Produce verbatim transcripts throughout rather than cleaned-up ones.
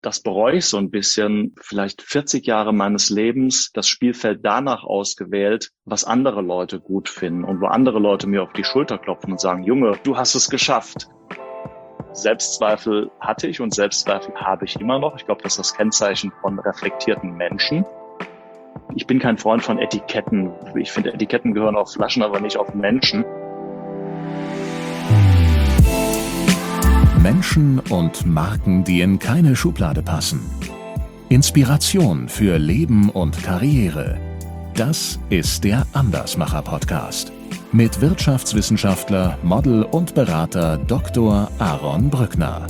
das bereue ich so ein bisschen, vielleicht vierzig Jahre meines Lebens das Spielfeld danach ausgewählt, was andere Leute gut finden und wo andere Leute mir auf die Schulter klopfen und sagen, Junge, du hast es geschafft. Selbstzweifel hatte ich und Selbstzweifel habe ich immer noch. Ich glaube, das ist das Kennzeichen von reflektierten Menschen. Ich bin kein Freund von Etiketten. Ich finde, Etiketten gehören auf Flaschen, aber nicht auf Menschen. Menschen und Marken, die in keine Schublade passen. Inspiration für Leben und Karriere. Das ist der Andersmacher-Podcast. Mit Wirtschaftswissenschaftler, Model und Berater Doktor Aaron Brückner.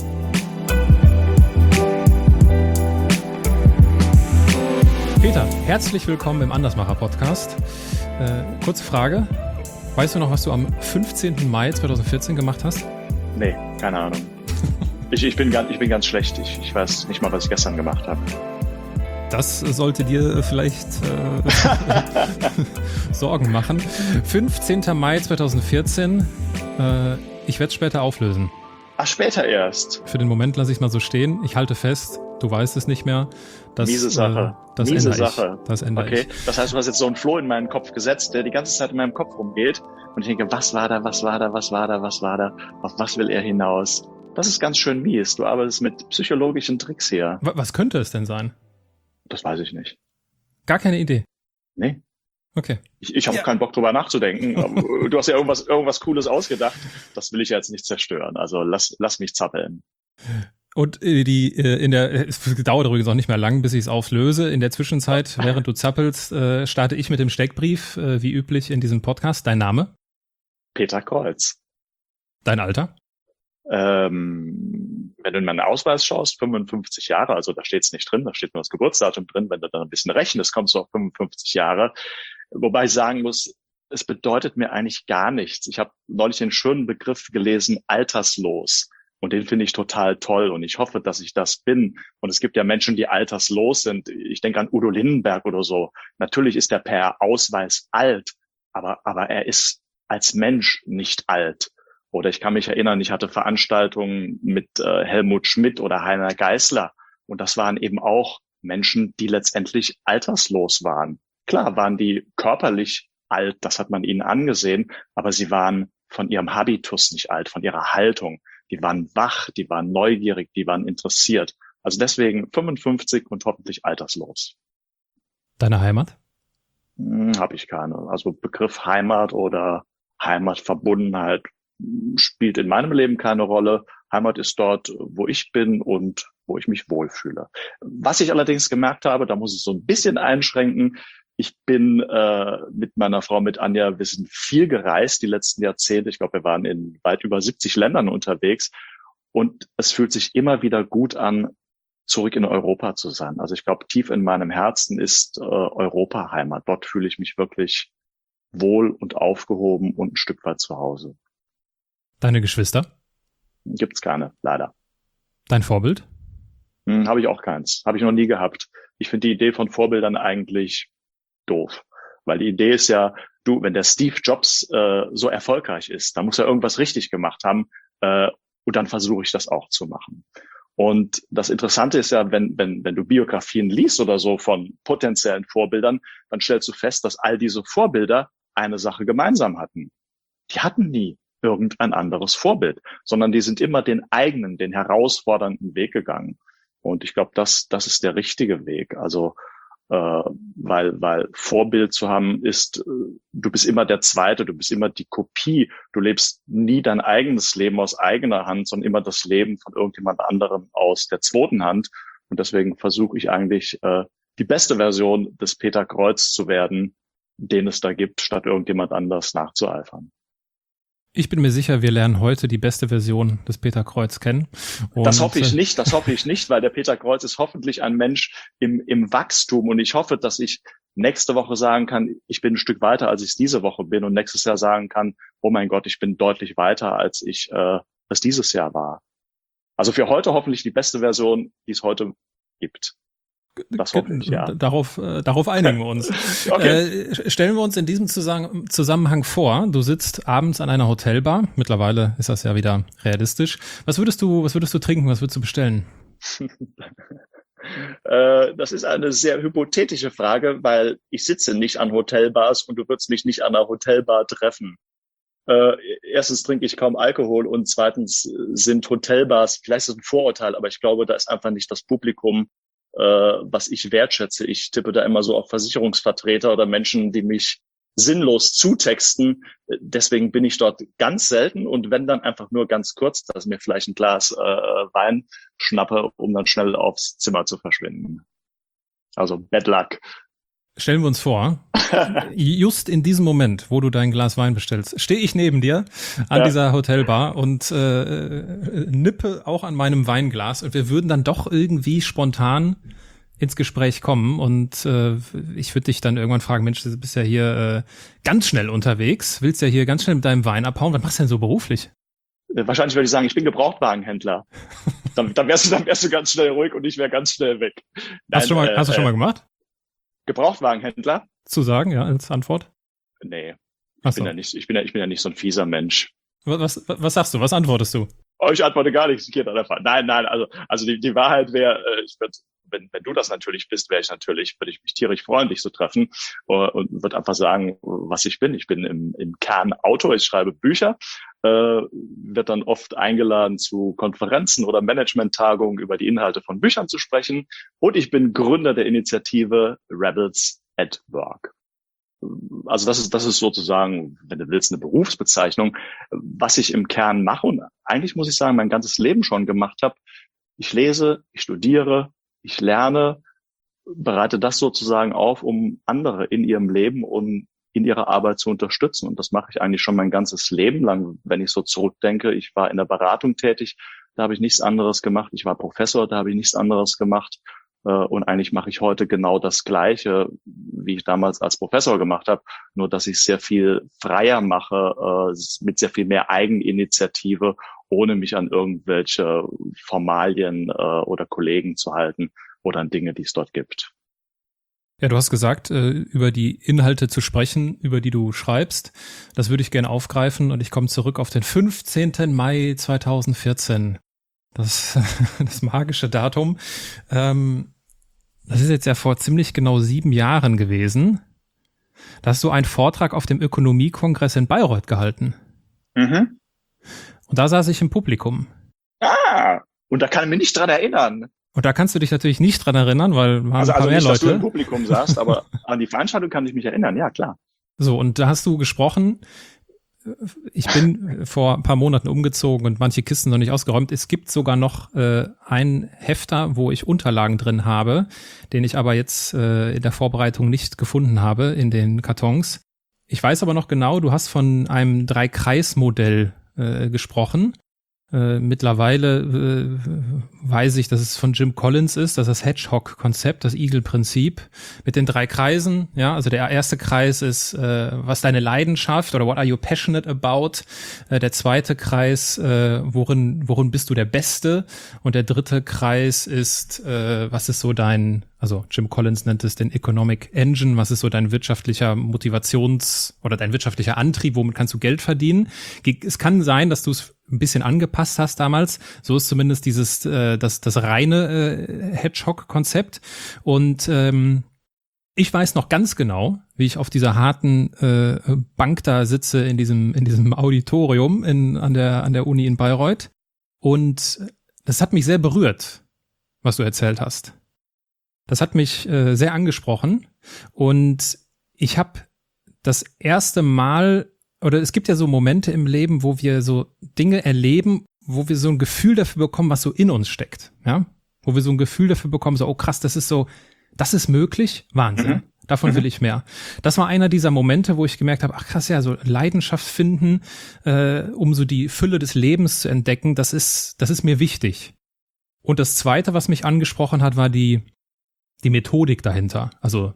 Peter, herzlich willkommen im Andersmacher-Podcast. Äh, kurze Frage. Weißt du noch, was du am fünfzehnten Mai zweitausendvierzehn gemacht hast? Nee, keine Ahnung. Ich, ich, bin, ganz, ich bin ganz schlecht. Ich, ich weiß nicht mal, was ich gestern gemacht habe. Das sollte dir vielleicht äh, Sorgen machen. fünfzehnten Mai zweitausendvierzehn. Äh, ich werde es später auflösen. Ach, später erst. Für den Moment lasse ich es mal so stehen. Ich halte fest, du weißt es nicht mehr. Das, Miese Sache. Äh, das Miese ändere Sache. Ich. Das ändere okay. ich. Das heißt, du hast jetzt so einen Floh in meinen Kopf gesetzt, der die ganze Zeit in meinem Kopf rumgeht. Und ich denke, was war da, was war da, was war da, was war da? Auf was will er hinaus? Das ist ganz schön mies. Du arbeitest mit psychologischen Tricks hier. Was könnte es denn sein? Das weiß ich nicht. Gar keine Idee? Nee. Okay. Ich, ich habe ja. keinen Bock drüber nachzudenken. Du hast ja irgendwas, irgendwas Cooles ausgedacht. Das will ich ja jetzt nicht zerstören. Also lass, lass mich zappeln. Und äh, die äh, in der es dauert übrigens auch nicht mehr lang, bis ich es auflöse. In der Zwischenzeit, während du zappelst, äh, starte ich mit dem Steckbrief, äh, wie üblich in diesem Podcast. Dein Name? Peter Kreuz. Dein Alter? Ähm, wenn du in meinen Ausweis schaust, fünfundfünfzig Jahre, also da steht es nicht drin, da steht nur das Geburtsdatum drin. Wenn du dann ein bisschen rechnest, kommst du auf fünfundfünfzig Jahre. Wobei ich sagen muss, es bedeutet mir eigentlich gar nichts. Ich habe neulich den schönen Begriff gelesen, alterslos. Und den finde ich total toll. Und ich hoffe, dass ich das bin. Und es gibt ja Menschen, die alterslos sind. Ich denke an Udo Lindenberg oder so. Natürlich ist er per Ausweis alt, aber, aber er ist als Mensch nicht alt. Oder ich kann mich erinnern, ich hatte Veranstaltungen mit äh, Helmut Schmidt oder Heiner Geißler. Und das waren eben auch Menschen, die letztendlich alterslos waren. Klar waren die körperlich alt, das hat man ihnen angesehen, aber sie waren von ihrem Habitus nicht alt, von ihrer Haltung. Die waren wach, die waren neugierig, die waren interessiert. Also deswegen fünfundfünfzig und hoffentlich alterslos. Deine Heimat? Hm, habe ich keine. Also Begriff Heimat oder Heimatverbundenheit spielt in meinem Leben keine Rolle. Heimat ist dort, wo ich bin und wo ich mich wohlfühle. Was ich allerdings gemerkt habe, da muss ich so ein bisschen einschränken. Ich bin äh, mit meiner Frau, mit Anja, wir sind viel gereist die letzten Jahrzehnte. Ich glaube, wir waren in weit über siebzig Ländern unterwegs. Und es fühlt sich immer wieder gut an, zurück in Europa zu sein. Also ich glaube, tief in meinem Herzen ist äh, Europa Heimat. Dort fühle ich mich wirklich wohl und aufgehoben und ein Stück weit zu Hause. Deine Geschwister? Gibt's keine, leider. Dein Vorbild? Hm, habe ich auch keins. Habe ich noch nie gehabt. Ich finde die Idee von Vorbildern eigentlich doof. Weil die Idee ist ja, du, wenn der Steve Jobs äh, so erfolgreich ist, dann muss er irgendwas richtig gemacht haben äh, und dann versuche ich das auch zu machen. Und das Interessante ist ja, wenn, wenn, wenn du Biografien liest oder so von potenziellen Vorbildern, dann stellst du fest, dass all diese Vorbilder eine Sache gemeinsam hatten. Die hatten nie irgendein anderes Vorbild, sondern die sind immer den eigenen, den herausfordernden Weg gegangen. Und ich glaube, das, das ist der richtige Weg. Also, äh, weil, weil Vorbild zu haben ist, äh, du bist immer der Zweite, du bist immer die Kopie. Du lebst nie dein eigenes Leben aus eigener Hand, sondern immer das Leben von irgendjemand anderem aus der zweiten Hand. Und deswegen versuche ich eigentlich, äh, die beste Version des Peter Kreuz zu werden, den es da gibt, statt irgendjemand anders nachzueifern. Ich bin mir sicher, wir lernen heute die beste Version des Peter Kreuz kennen. Und das hoffe ich nicht, das hoffe ich nicht, weil der Peter Kreuz ist hoffentlich ein Mensch im, im Wachstum und ich hoffe, dass ich nächste Woche sagen kann, ich bin ein Stück weiter, als ich es diese Woche bin und nächstes Jahr sagen kann, oh mein Gott, ich bin deutlich weiter, als ich äh, es dieses Jahr war. Also für heute hoffentlich die beste Version, die es heute gibt. Das hoffe ich, ja. Darauf, äh, darauf einigen wir uns. Okay. Äh, stellen wir uns in diesem Zusammenhang vor, du sitzt abends an einer Hotelbar. Mittlerweile ist das ja wieder realistisch. Was würdest du, was würdest du trinken? Was würdest du bestellen? äh, das ist eine sehr hypothetische Frage, weil ich sitze nicht an Hotelbars und du würdest mich nicht an einer Hotelbar treffen. Äh, erstens trinke ich kaum Alkohol und zweitens sind Hotelbars, vielleicht ist es ein Vorurteil, aber ich glaube, da ist einfach nicht das Publikum, äh, was ich wertschätze. Ich tippe da immer so auf Versicherungsvertreter oder Menschen, die mich sinnlos zutexten. Deswegen bin ich dort ganz selten und wenn dann einfach nur ganz kurz, dass ich mir vielleicht ein Glas äh, Wein schnappe, um dann schnell aufs Zimmer zu verschwinden. Also bad luck. Stellen wir uns vor, just in diesem Moment, wo du dein Glas Wein bestellst, stehe ich neben dir an ja. dieser Hotelbar und äh, nippe auch an meinem Weinglas und wir würden dann doch irgendwie spontan ins Gespräch kommen und äh, ich würde dich dann irgendwann fragen, Mensch, du bist ja hier äh, ganz schnell unterwegs, willst ja hier ganz schnell mit deinem Wein abhauen, was machst du denn so beruflich? Wahrscheinlich würde ich sagen, ich bin Gebrauchtwagenhändler. Dann, dann, wärst du, dann wärst du ganz schnell ruhig und ich wäre ganz schnell weg. Nein, hast du schon mal, äh, hast du schon mal gemacht? Gebrauchtwagenhändler? Zu sagen, ja, als Antwort? Nee. Ach Ich so. bin ja nicht, ich bin ja, ich bin ja nicht so ein fieser Mensch. Was, was, was sagst du? Was antwortest du? Oh, ich antworte gar nichts. Nein, nein, also, also die, die Wahrheit wäre, ich würde, wenn, wenn du das natürlich bist, wäre ich natürlich, würde ich mich tierisch freuen, dich zu treffen und würde einfach sagen, was ich bin. Ich bin im, im Kern Autor, ich schreibe Bücher, äh, wird dann oft eingeladen zu Konferenzen oder Management-Tagungen über die Inhalte von Büchern zu sprechen und ich bin Gründer der Initiative Rebels at Work. Also das ist, das ist sozusagen, wenn du willst, eine Berufsbezeichnung, was ich im Kern mache und eigentlich muss ich sagen, mein ganzes Leben schon gemacht habe. Ich lese, ich studiere, ich lerne, bereite das sozusagen auf, um andere in ihrem Leben und in ihrer Arbeit zu unterstützen. Und das mache ich eigentlich schon mein ganzes Leben lang, wenn ich so zurückdenke. Ich war in der Beratung tätig, da habe ich nichts anderes gemacht. Ich war Professor, da habe ich nichts anderes gemacht. Und eigentlich mache ich heute genau das Gleiche, wie ich damals als Professor gemacht habe, nur dass ich es sehr viel freier mache, mit sehr viel mehr Eigeninitiative, ohne mich an irgendwelche Formalien oder Kollegen zu halten oder an Dinge, die es dort gibt. Ja, du hast gesagt, über die Inhalte zu sprechen, über die du schreibst. Das würde ich gerne aufgreifen und ich komme zurück auf den fünfzehnten Mai zweitausendvierzehn. Das, das magische Datum. Ähm, das ist jetzt ja vor ziemlich genau sieben Jahren gewesen. Da hast du einen Vortrag auf dem Ökonomiekongress in Bayreuth gehalten. Mhm. Und da saß ich im Publikum. Ah, und da kann ich mich nicht dran erinnern. Und da kannst du dich natürlich nicht dran erinnern, weil wir haben also, ein paar also mehr nicht, Leute. Dass du im Publikum saßt, aber an die Veranstaltung kann ich mich erinnern, ja klar. So, und da hast du gesprochen. Ich bin vor ein paar Monaten umgezogen und manche Kisten noch nicht ausgeräumt. Es gibt sogar noch äh, einen Hefter, wo ich Unterlagen drin habe, den ich aber jetzt äh, in der Vorbereitung nicht gefunden habe in den Kartons. Ich weiß aber noch genau, du hast von einem Drei-Kreis-Modell äh, gesprochen. Äh, mittlerweile äh, weiß ich, dass es von Jim Collins ist, dass das Hedgehog-Konzept, das Igel-Prinzip mit den drei Kreisen. Ja, also der erste Kreis ist, äh, was deine Leidenschaft oder what are you passionate about? Äh, der zweite Kreis, äh, worin worin bist du der Beste? Und der dritte Kreis ist, äh, was ist so dein, also Jim Collins nennt es den Economic Engine, was ist so dein wirtschaftlicher Motivations- oder dein wirtschaftlicher Antrieb, womit kannst du Geld verdienen? Es kann sein, dass du es ein bisschen angepasst hast damals. So ist zumindest dieses äh, das das reine äh, Hedgehog-Konzept. Und ähm, ich weiß noch ganz genau, wie ich auf dieser harten äh, Bank da sitze in diesem in diesem Auditorium in an der an der Uni in Bayreuth. Und das hat mich sehr berührt, was du erzählt hast. Das hat mich äh, sehr angesprochen. Und ich habe das erste Mal oder es gibt ja so Momente im Leben, wo wir so Dinge erleben, wo wir so ein Gefühl dafür bekommen, was so in uns steckt, ja? Wo wir so ein Gefühl dafür bekommen, so, oh krass, das ist so, das ist möglich, Wahnsinn, mhm. davon will ich mehr. Das war einer dieser Momente, wo ich gemerkt habe, ach krass, ja, so Leidenschaft finden, äh, um so die Fülle des Lebens zu entdecken, das ist, das ist mir wichtig. Und das Zweite, was mich angesprochen hat, war die, die Methodik dahinter, also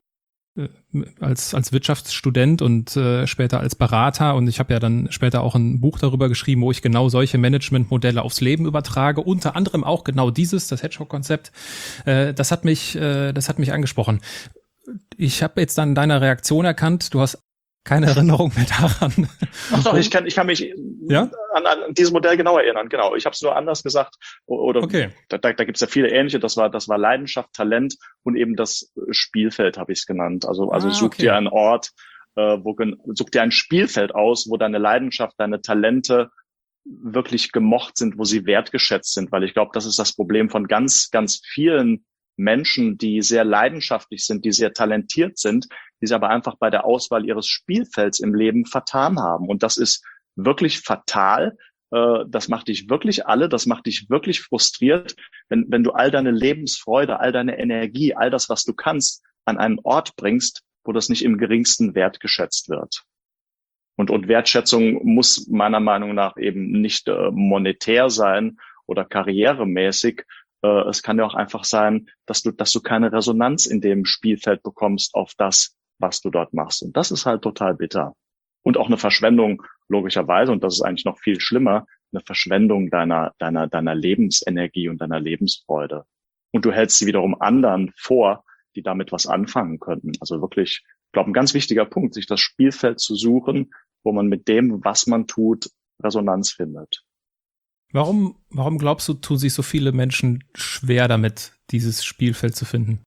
als als Wirtschaftsstudent und äh, später als Berater und ich habe ja dann später auch ein Buch darüber geschrieben, wo ich genau solche Managementmodelle aufs Leben übertrage, unter anderem auch genau dieses, das Hedgehog-Konzept. Äh, das hat mich äh, das hat mich angesprochen. Ich habe jetzt dann deiner Reaktion erkannt, du hast keine Erinnerung mehr daran. Ach doch, ich kann, ich kann mich ja? an, an dieses Modell genau erinnern. Genau, ich habe es nur anders gesagt. Oder okay. da, da, da gibt es ja viele ähnliche. Das war, das war Leidenschaft, Talent und eben das Spielfeld habe ich es genannt. Also, also ah, such okay. dir einen Ort, äh, wo such dir ein Spielfeld aus, wo deine Leidenschaft, deine Talente wirklich gemocht sind, wo sie wertgeschätzt sind. Weil ich glaube, das ist das Problem von ganz, ganz vielen Menschen, die sehr leidenschaftlich sind, die sehr talentiert sind, die sich aber einfach bei der Auswahl ihres Spielfelds im Leben vertan haben. Und das ist wirklich fatal. Das macht dich wirklich alle, das macht dich wirklich frustriert, wenn, wenn du all deine Lebensfreude, all deine Energie, all das, was du kannst, an einen Ort bringst, wo das nicht im geringsten wertgeschätzt wird. Und, und Wertschätzung muss meiner Meinung nach eben nicht äh, monetär sein oder karrieremäßig. Äh, es kann ja auch einfach sein, dass du, dass du keine Resonanz in dem Spielfeld bekommst auf das, was du dort machst. Und das ist halt total bitter. Und auch eine Verschwendung, logischerweise, und das ist eigentlich noch viel schlimmer, eine Verschwendung deiner, deiner, deiner Lebensenergie und deiner Lebensfreude. Und du hältst sie wiederum anderen vor, die damit was anfangen könnten. Also wirklich, ich glaube, ein ganz wichtiger Punkt, sich das Spielfeld zu suchen, wo man mit dem, was man tut, Resonanz findet. Warum, warum glaubst du, tun sich so viele Menschen schwer damit, dieses Spielfeld zu finden?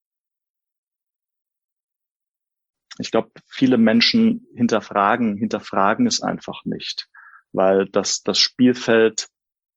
Ich glaube, viele Menschen hinterfragen, hinterfragen es einfach nicht, weil das, das Spielfeld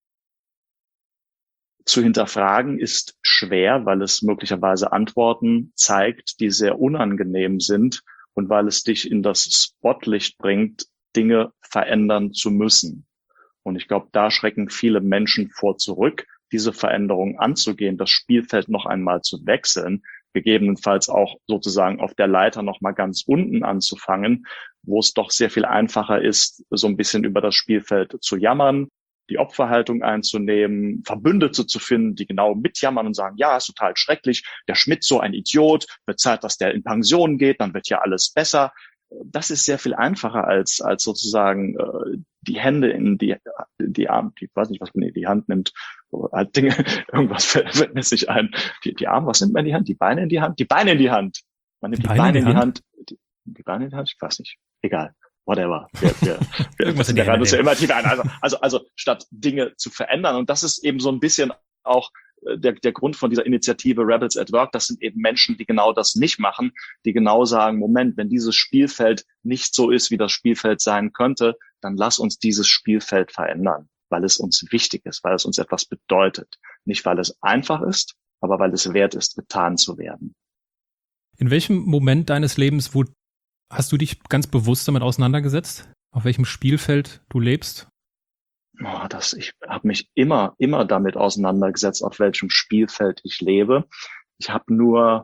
zu hinterfragen ist schwer, weil es möglicherweise Antworten zeigt, die sehr unangenehm sind und weil es dich in das Spotlicht bringt, Dinge verändern zu müssen. Und ich glaube, da schrecken viele Menschen vor zurück, diese Veränderung anzugehen, das Spielfeld noch einmal zu wechseln, gegebenenfalls auch sozusagen auf der Leiter noch mal ganz unten anzufangen, wo es doch sehr viel einfacher ist, so ein bisschen über das Spielfeld zu jammern, die Opferhaltung einzunehmen, Verbündete zu finden, die genau mitjammern und sagen, ja, ist total schrecklich, der Schmidt so ein Idiot, bezahlt, dass der in Pension geht, dann wird ja alles besser. Das ist sehr viel einfacher als als sozusagen äh, die Hände in die die Arme, die, ich weiß nicht, was man in die Hand nimmt, halt Dinge, irgendwas fällt, fällt mir nicht ein. Die, die Arme, was nimmt man in die Hand? Die Beine in die Hand? Die Beine in die Hand. Man nimmt die, die Beine, Beine in die Hand. Hand. Die, die Beine in die Hand? Ich weiß nicht. Egal. Whatever. Wir, wir, wir, Irgendwas in die Hand. uns ja immer tiefer ein. Also, also, also statt Dinge zu verändern. Und das ist eben so ein bisschen auch der, der Grund von dieser Initiative Rebels at Work. Das sind eben Menschen, die genau das nicht machen, die genau sagen, Moment, wenn dieses Spielfeld nicht so ist, wie das Spielfeld sein könnte, dann lass uns dieses Spielfeld verändern, weil es uns wichtig ist, weil es uns etwas bedeutet. Nicht, weil es einfach ist, aber weil es wert ist, getan zu werden. In welchem Moment deines Lebens wo, hast du dich ganz bewusst damit auseinandergesetzt? Auf welchem Spielfeld du lebst? Oh, das, ich habe mich immer, immer damit auseinandergesetzt, auf welchem Spielfeld ich lebe. Ich habe nur,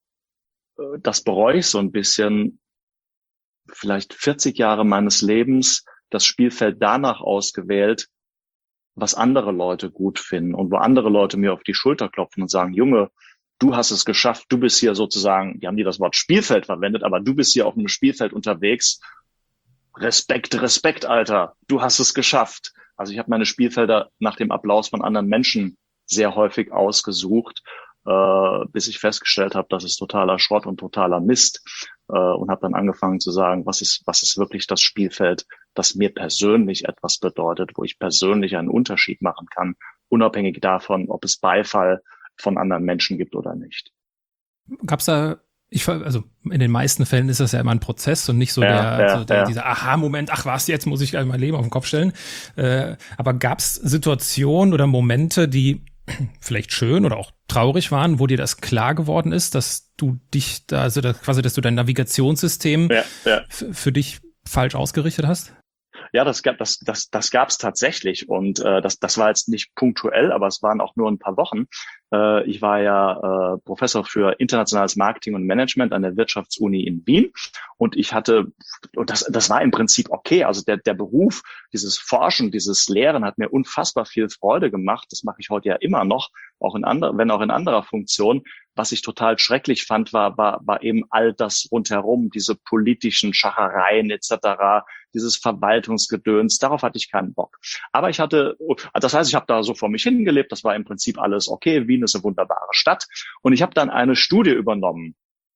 das bereue ich so ein bisschen, vielleicht vierzig Jahre meines Lebens das Spielfeld danach ausgewählt, was andere Leute gut finden und wo andere Leute mir auf die Schulter klopfen und sagen, Junge, du hast es geschafft, du bist hier sozusagen, die haben nie das Wort Spielfeld verwendet, aber du bist hier auf einem Spielfeld unterwegs. Respekt, Respekt, Alter, du hast es geschafft. Also ich habe meine Spielfelder nach dem Applaus von anderen Menschen sehr häufig ausgesucht, äh, bis ich festgestellt habe, das ist totaler Schrott und totaler Mist, äh, und habe dann angefangen zu sagen, was ist, was ist wirklich das Spielfeld, das mir persönlich etwas bedeutet, wo ich persönlich einen Unterschied machen kann, unabhängig davon, ob es Beifall von anderen Menschen gibt oder nicht. Gab's da Ich, also in den meisten Fällen ist das ja immer ein Prozess und nicht so ja, der, ja, so der ja. dieser Aha-Moment, ach was, jetzt muss ich mein Leben auf den Kopf stellen. Äh, aber gab es Situationen oder Momente, die vielleicht schön oder auch traurig waren, wo dir das klar geworden ist, dass du dich da, also das, quasi, dass du dein Navigationssystem ja, ja. f- für dich falsch ausgerichtet hast? Ja, das gab das das das gab's tatsächlich und äh, das das war jetzt nicht punktuell, aber es waren auch nur ein paar Wochen. Äh, ich war ja äh, Professor für internationales Marketing und Management an der Wirtschaftsuni in Wien und ich hatte und das das war im Prinzip okay. Also der der Beruf, dieses Forschen, dieses Lehren hat mir unfassbar viel Freude gemacht. Das mache ich heute ja immer noch, auch in anderer, wenn auch in anderer Funktion. Was ich total schrecklich fand, war, war, war eben all das rundherum, diese politischen Schachereien et cetera, dieses Verwaltungsgedöns. Darauf hatte ich keinen Bock. Aber ich hatte, das heißt, ich habe da so vor mich hingelebt. Das war im Prinzip alles okay. Wien ist eine wunderbare Stadt. Und ich habe dann eine Studie übernommen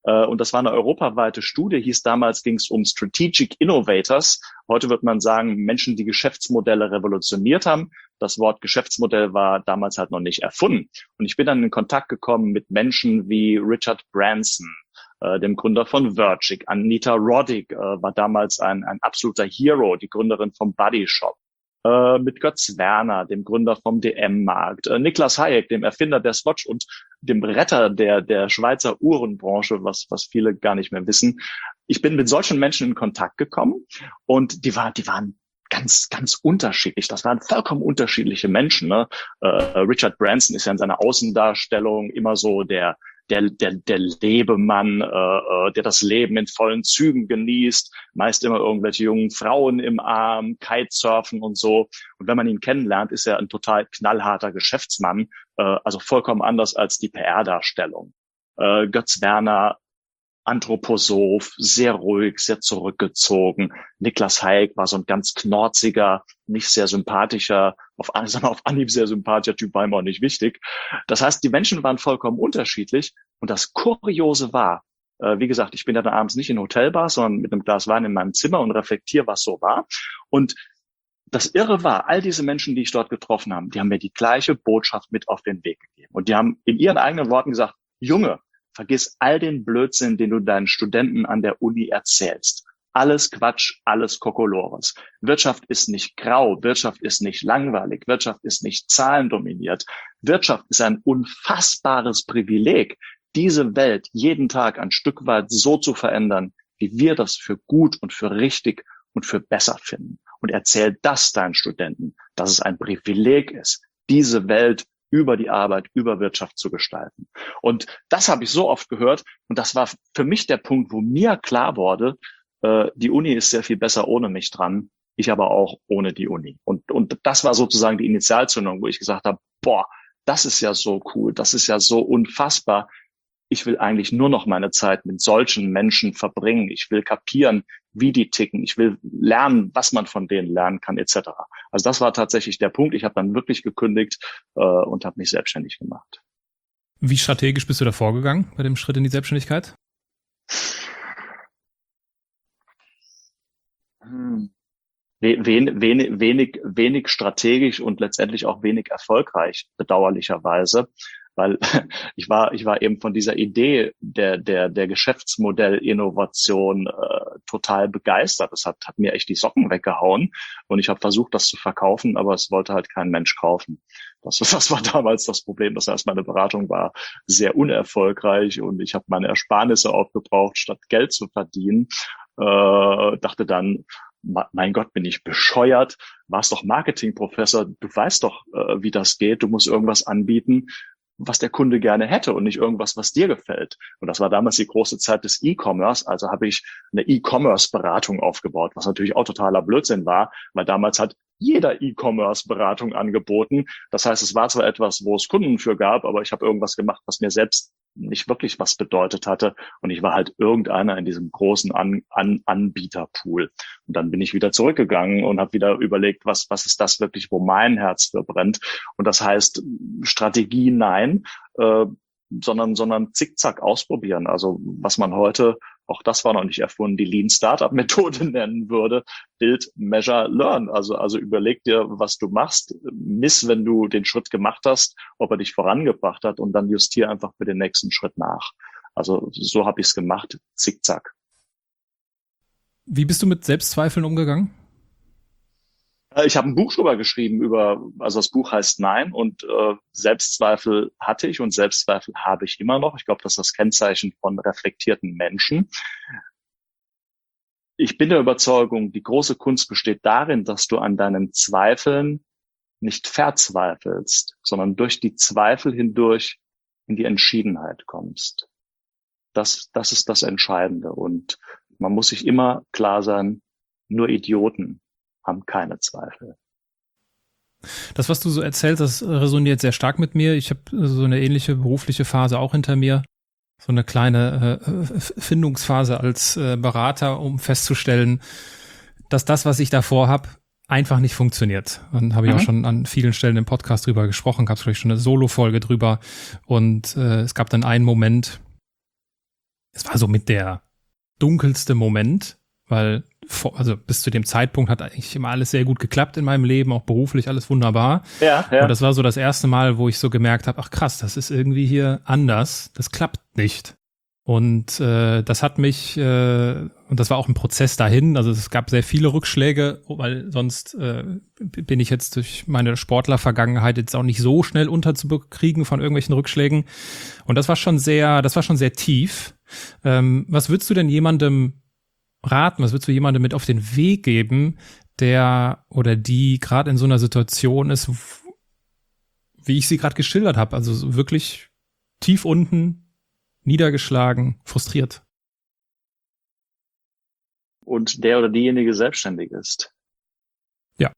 Und das war eine europaweite Studie, hieß damals, ging es um Strategic Innovators. Heute wird man sagen, Menschen, die Geschäftsmodelle revolutioniert haben. Das Wort Geschäftsmodell war damals halt noch nicht erfunden. Und ich bin dann in Kontakt gekommen mit Menschen wie Richard Branson, äh, dem Gründer von Virgin. Anita Roddick äh, war damals ein, ein absoluter Hero, die Gründerin vom Body Shop. Äh, mit Götz Werner, dem Gründer vom D M-Markt, äh, Niklas Hayek, dem Erfinder der Swatch und dem Retter der der Schweizer Uhrenbranche, was was viele gar nicht mehr wissen. Ich bin mit solchen Menschen in Kontakt gekommen und die waren die waren ganz ganz unterschiedlich. Das waren vollkommen unterschiedliche Menschen. Ne? Äh, Richard Branson ist ja in seiner Außendarstellung immer so der Der, der, der Lebemann, äh, der das Leben in vollen Zügen genießt, meist immer irgendwelche jungen Frauen im Arm, Kitesurfen und so. Und wenn man ihn kennenlernt, ist er ein total knallharter Geschäftsmann, äh, also vollkommen anders als die P R-Darstellung. Äh, Götz Werner, Anthroposoph, sehr ruhig, sehr zurückgezogen. Niklas Hayek war so ein ganz knorziger, nicht sehr sympathischer, auf, sagen wir, auf Anhieb sehr sympathischer Typ, war ihm auch nicht wichtig. Das heißt, die Menschen waren vollkommen unterschiedlich. Und das Kuriose war, äh, wie gesagt, ich bin ja dann abends nicht in Hotelbars, sondern mit einem Glas Wein in meinem Zimmer und reflektiere, was so war. Und das Irre war, all diese Menschen, die ich dort getroffen habe, die haben mir die gleiche Botschaft mit auf den Weg gegeben. Und die haben in ihren eigenen Worten gesagt, Junge, vergiss all den Blödsinn, den du deinen Studenten an der Uni erzählst. Alles Quatsch, alles Kokolores. Wirtschaft ist nicht grau, Wirtschaft ist nicht langweilig, Wirtschaft ist nicht zahlendominiert. Wirtschaft ist ein unfassbares Privileg, diese Welt jeden Tag ein Stück weit so zu verändern, wie wir das für gut und für richtig und für besser finden. Und erzähl das deinen Studenten, dass es ein Privileg ist, diese Welt über die Arbeit, über Wirtschaft zu gestalten. Und das habe ich so oft gehört. Und das war für mich der Punkt, wo mir klar wurde, äh, die Uni ist sehr viel besser ohne mich dran. Ich aber auch ohne die Uni. Und, und das war sozusagen die Initialzündung, wo ich gesagt habe, boah, das ist ja so cool. Das ist ja so unfassbar. Ich will eigentlich nur noch meine Zeit mit solchen Menschen verbringen. Ich will kapieren, wie die ticken. Ich will lernen, was man von denen lernen kann, et cetera. Also das war tatsächlich der Punkt. Ich habe dann wirklich gekündigt äh, und habe mich selbstständig gemacht. Wie strategisch bist du da vorgegangen bei dem Schritt in die Selbstständigkeit? Hm. Wen, wenig, wenig, wenig strategisch und letztendlich auch wenig erfolgreich, bedauerlicherweise. Weil ich war, ich war eben von dieser Idee der, der, der Geschäftsmodellinnovation äh, total begeistert. Das hat, hat mir echt die Socken weggehauen und ich habe versucht, das zu verkaufen, aber es wollte halt kein Mensch kaufen. Das, das war damals das Problem. Das heißt, meine Beratung war sehr unerfolgreich und ich habe meine Ersparnisse aufgebraucht, statt Geld zu verdienen. Äh, dachte dann, mein Gott, bin ich bescheuert? Warst doch Marketingprofessor, du weißt doch, äh, wie das geht. Du musst irgendwas anbieten, was der Kunde gerne hätte und nicht irgendwas, was dir gefällt. Und das war damals die große Zeit des E-Commerce. Also habe ich eine E-Commerce-Beratung aufgebaut, was natürlich auch totaler Blödsinn war, weil damals hat jeder E-Commerce-Beratung angeboten. Das heißt, es war zwar etwas, wo es Kunden für gab, aber ich habe irgendwas gemacht, was mir selbst nicht wirklich was bedeutet hatte. Und ich war halt irgendeiner in diesem großen An- An- Anbieterpool. Und dann bin ich wieder zurückgegangen und habe wieder überlegt, was, was ist das wirklich, wo mein Herz für brennt. Und das heißt, Strategie nein, äh, sondern, sondern zickzack ausprobieren. Also was man heute, auch das war noch nicht erfunden, die Lean Startup Methode nennen würde, Build, Measure, Learn. Also, also überleg dir, was du machst, miss, wenn du den Schritt gemacht hast, ob er dich vorangebracht hat und dann justier einfach für den nächsten Schritt nach. Also so habe ich es gemacht, zickzack. Wie bist du mit Selbstzweifeln umgegangen? Ich habe ein Buch drüber geschrieben über, also das Buch heißt Nein und äh, Selbstzweifel hatte ich und Selbstzweifel habe ich immer noch. Ich glaube, das ist das Kennzeichen von reflektierten Menschen. Ich bin der Überzeugung, die große Kunst besteht darin, dass du an deinen Zweifeln nicht verzweifelst, sondern durch die Zweifel hindurch in die Entschiedenheit kommst. Das, das ist das Entscheidende und man muss sich immer klar sein, nur Idioten haben keine Zweifel. Das, was du so erzählst, das resoniert sehr stark mit mir. Ich habe so eine ähnliche berufliche Phase auch hinter mir. So eine kleine äh, Findungsphase als äh, Berater, um festzustellen, dass das, was ich davor habe, einfach nicht funktioniert. Dann habe ich mhm. auch schon an vielen Stellen im Podcast drüber gesprochen, gab es vielleicht schon eine Solo-Folge drüber. Und äh, es gab dann einen Moment, es war so mit der dunkelste Moment, weil vor, also bis zu dem Zeitpunkt hat eigentlich immer alles sehr gut geklappt in meinem Leben, auch beruflich alles wunderbar. Ja, ja. Und das war so das erste Mal, wo ich so gemerkt habe, ach krass, das ist irgendwie hier anders, das klappt nicht. Und äh, das hat mich, äh, und das war auch ein Prozess dahin, also es gab sehr viele Rückschläge, weil sonst äh, bin ich jetzt durch meine Sportlervergangenheit jetzt auch nicht so schnell unterzukriegen von irgendwelchen Rückschlägen. Und das war schon sehr, das war schon sehr tief. Ähm, was würdest du denn jemandem raten, was würdest du jemandem mit auf den Weg geben, der oder die gerade in so einer Situation ist, wie ich sie gerade geschildert habe, also so wirklich tief unten, niedergeschlagen, frustriert. Und der oder diejenige selbstständig ist. Ja.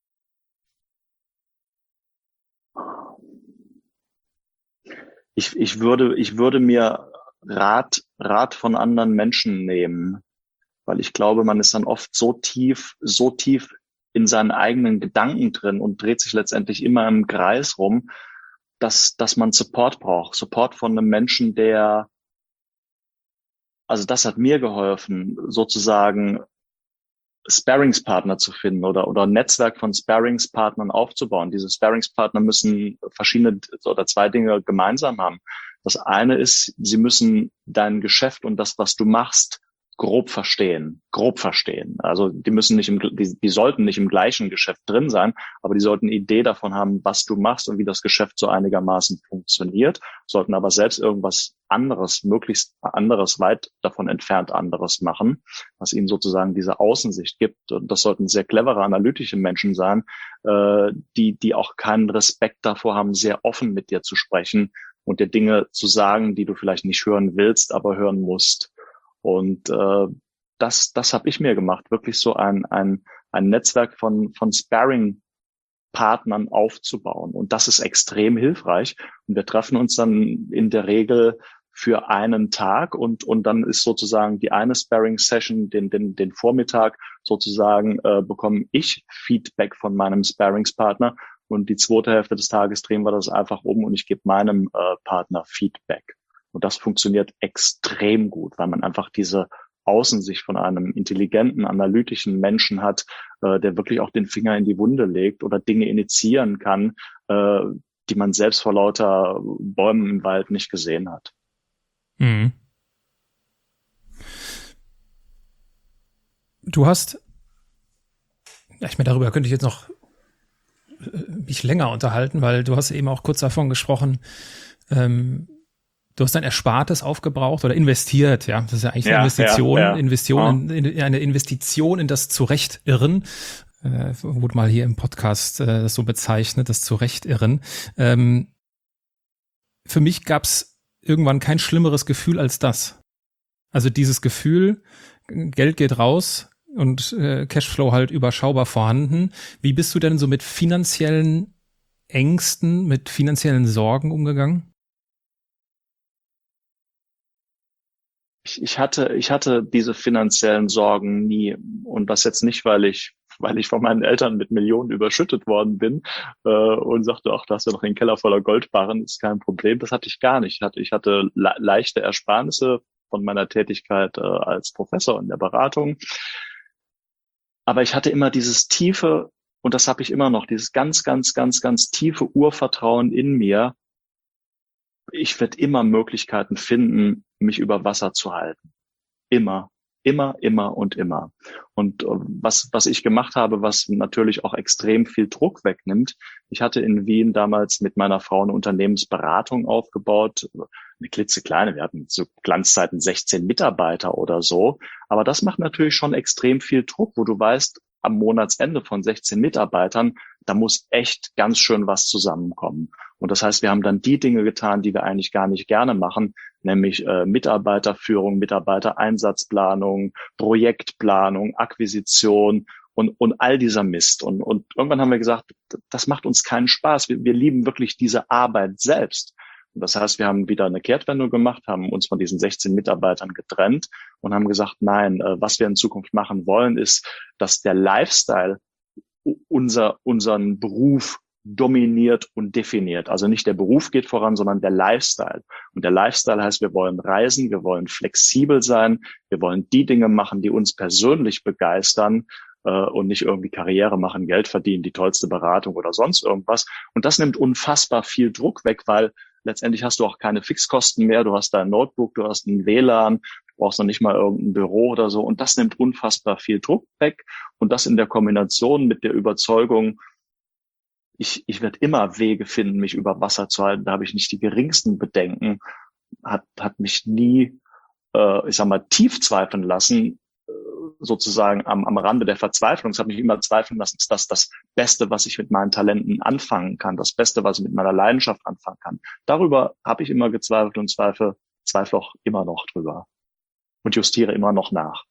Ich, ich würde, ich würde mir Rat, Rat von anderen Menschen nehmen, weil ich glaube, man ist dann oft so tief, so tief in seinen eigenen Gedanken drin und dreht sich letztendlich immer im Kreis rum, dass, dass man Support braucht. Support von einem Menschen, der, also das hat mir geholfen, sozusagen Sparringspartner zu finden oder, oder ein Netzwerk von Sparringspartnern aufzubauen. Diese Sparringspartner müssen verschiedene oder zwei Dinge gemeinsam haben. Das eine ist, sie müssen dein Geschäft und das, was du machst, grob verstehen, grob verstehen. Also die müssen nicht im, die, die sollten nicht im gleichen Geschäft drin sein, aber die sollten eine Idee davon haben, was du machst und wie das Geschäft so einigermaßen funktioniert, sollten aber selbst irgendwas anderes, möglichst anderes, weit davon entfernt anderes machen, was ihnen sozusagen diese Außensicht gibt. Und das sollten sehr clevere, analytische Menschen sein, äh, die, die auch keinen Respekt davor haben, sehr offen mit dir zu sprechen und dir Dinge zu sagen, die du vielleicht nicht hören willst, aber hören musst. Und äh, das, das habe ich mir gemacht, wirklich so ein ein ein Netzwerk von von Sparring-Partnern aufzubauen. Und das ist extrem hilfreich. Und wir treffen uns dann in der Regel für einen Tag und und dann ist sozusagen die eine Sparring-Session, den den den Vormittag sozusagen äh, bekomme ich Feedback von meinem Sparringspartner und die zweite Hälfte des Tages drehen wir das einfach um und ich gebe meinem äh, Partner Feedback. Und das funktioniert extrem gut, weil man einfach diese Außensicht von einem intelligenten, analytischen Menschen hat, äh, der wirklich auch den Finger in die Wunde legt oder Dinge initiieren kann, äh, die man selbst vor lauter Bäumen im Wald nicht gesehen hat. Mhm. Du hast, ja, ich meine, darüber könnte ich jetzt noch äh, mich länger unterhalten, weil du hast eben auch kurz davon gesprochen, ähm, du hast dein Erspartes aufgebraucht oder investiert, ja. Das ist ja eigentlich eine Ja, Investition, ja, ja. Investition, in, in, eine Investition in das Zurechtirren. Äh, wurde mal hier im Podcast äh, das so bezeichnet, das Zurechtirren. Ähm, für mich gab's irgendwann kein schlimmeres Gefühl als das. Also dieses Gefühl, Geld geht raus und äh, Cashflow halt überschaubar vorhanden. Wie bist du denn so mit finanziellen Ängsten, mit finanziellen Sorgen umgegangen? Ich, ich hatte, ich hatte diese finanziellen Sorgen nie. Und das jetzt nicht, weil ich, weil ich von meinen Eltern mit Millionen überschüttet worden bin, äh, und sagte, ach, da hast du noch den Keller voller Goldbarren, ist kein Problem. Das hatte ich gar nicht. Ich hatte, ich hatte le- leichte Ersparnisse von meiner Tätigkeit äh, als Professor in der Beratung. Aber ich hatte immer dieses tiefe, und das habe ich immer noch, dieses ganz, ganz, ganz, ganz tiefe Urvertrauen in mir. Ich werde immer Möglichkeiten finden, mich über Wasser zu halten. Immer, immer, immer und immer. Und äh, was, was ich gemacht habe, was natürlich auch extrem viel Druck wegnimmt. Ich hatte in Wien damals mit meiner Frau eine Unternehmensberatung aufgebaut. Eine klitzekleine, wir hatten zu Glanzzeiten sechzehn Mitarbeiter oder so. Aber das macht natürlich schon extrem viel Druck, wo du weißt, am Monatsende von sechzehn Mitarbeitern, da muss echt ganz schön was zusammenkommen. Und das heißt, wir haben dann die Dinge getan, die wir eigentlich gar nicht gerne machen, nämlich äh, Mitarbeiterführung, Mitarbeitereinsatzplanung, Projektplanung, Akquisition und, und all dieser Mist. Und, und irgendwann haben wir gesagt, das macht uns keinen Spaß. Wir, wir lieben wirklich diese Arbeit selbst. Und das heißt, wir haben wieder eine Kehrtwendung gemacht, haben uns von diesen sechzehn Mitarbeitern getrennt und haben gesagt, nein, äh, was wir in Zukunft machen wollen, ist, dass der Lifestyle unser, unseren Beruf dominiert und definiert. Also nicht der Beruf geht voran, sondern der Lifestyle. Und der Lifestyle heißt, wir wollen reisen, wir wollen flexibel sein, wir wollen die Dinge machen, die uns persönlich begeistern, äh, und nicht irgendwie Karriere machen, Geld verdienen, die tollste Beratung oder sonst irgendwas. Und das nimmt unfassbar viel Druck weg, weil letztendlich hast du auch keine Fixkosten mehr. Du hast dein Notebook, du hast ein W L A N, du brauchst noch nicht mal irgendein Büro oder so. Und das nimmt unfassbar viel Druck weg. Und das in der Kombination mit der Überzeugung, ich, ich werde immer Wege finden, mich über Wasser zu halten. Da habe ich nicht die geringsten Bedenken. Hat, hat mich nie, äh, ich sag mal, tief zweifeln lassen, äh, sozusagen am, am Rande der Verzweiflung. Es hat mich immer zweifeln lassen, ist das das Beste, was ich mit meinen Talenten anfangen kann, das Beste, was ich mit meiner Leidenschaft anfangen kann. Darüber habe ich immer gezweifelt und zweifle, zweifle auch immer noch drüber und justiere immer noch nach.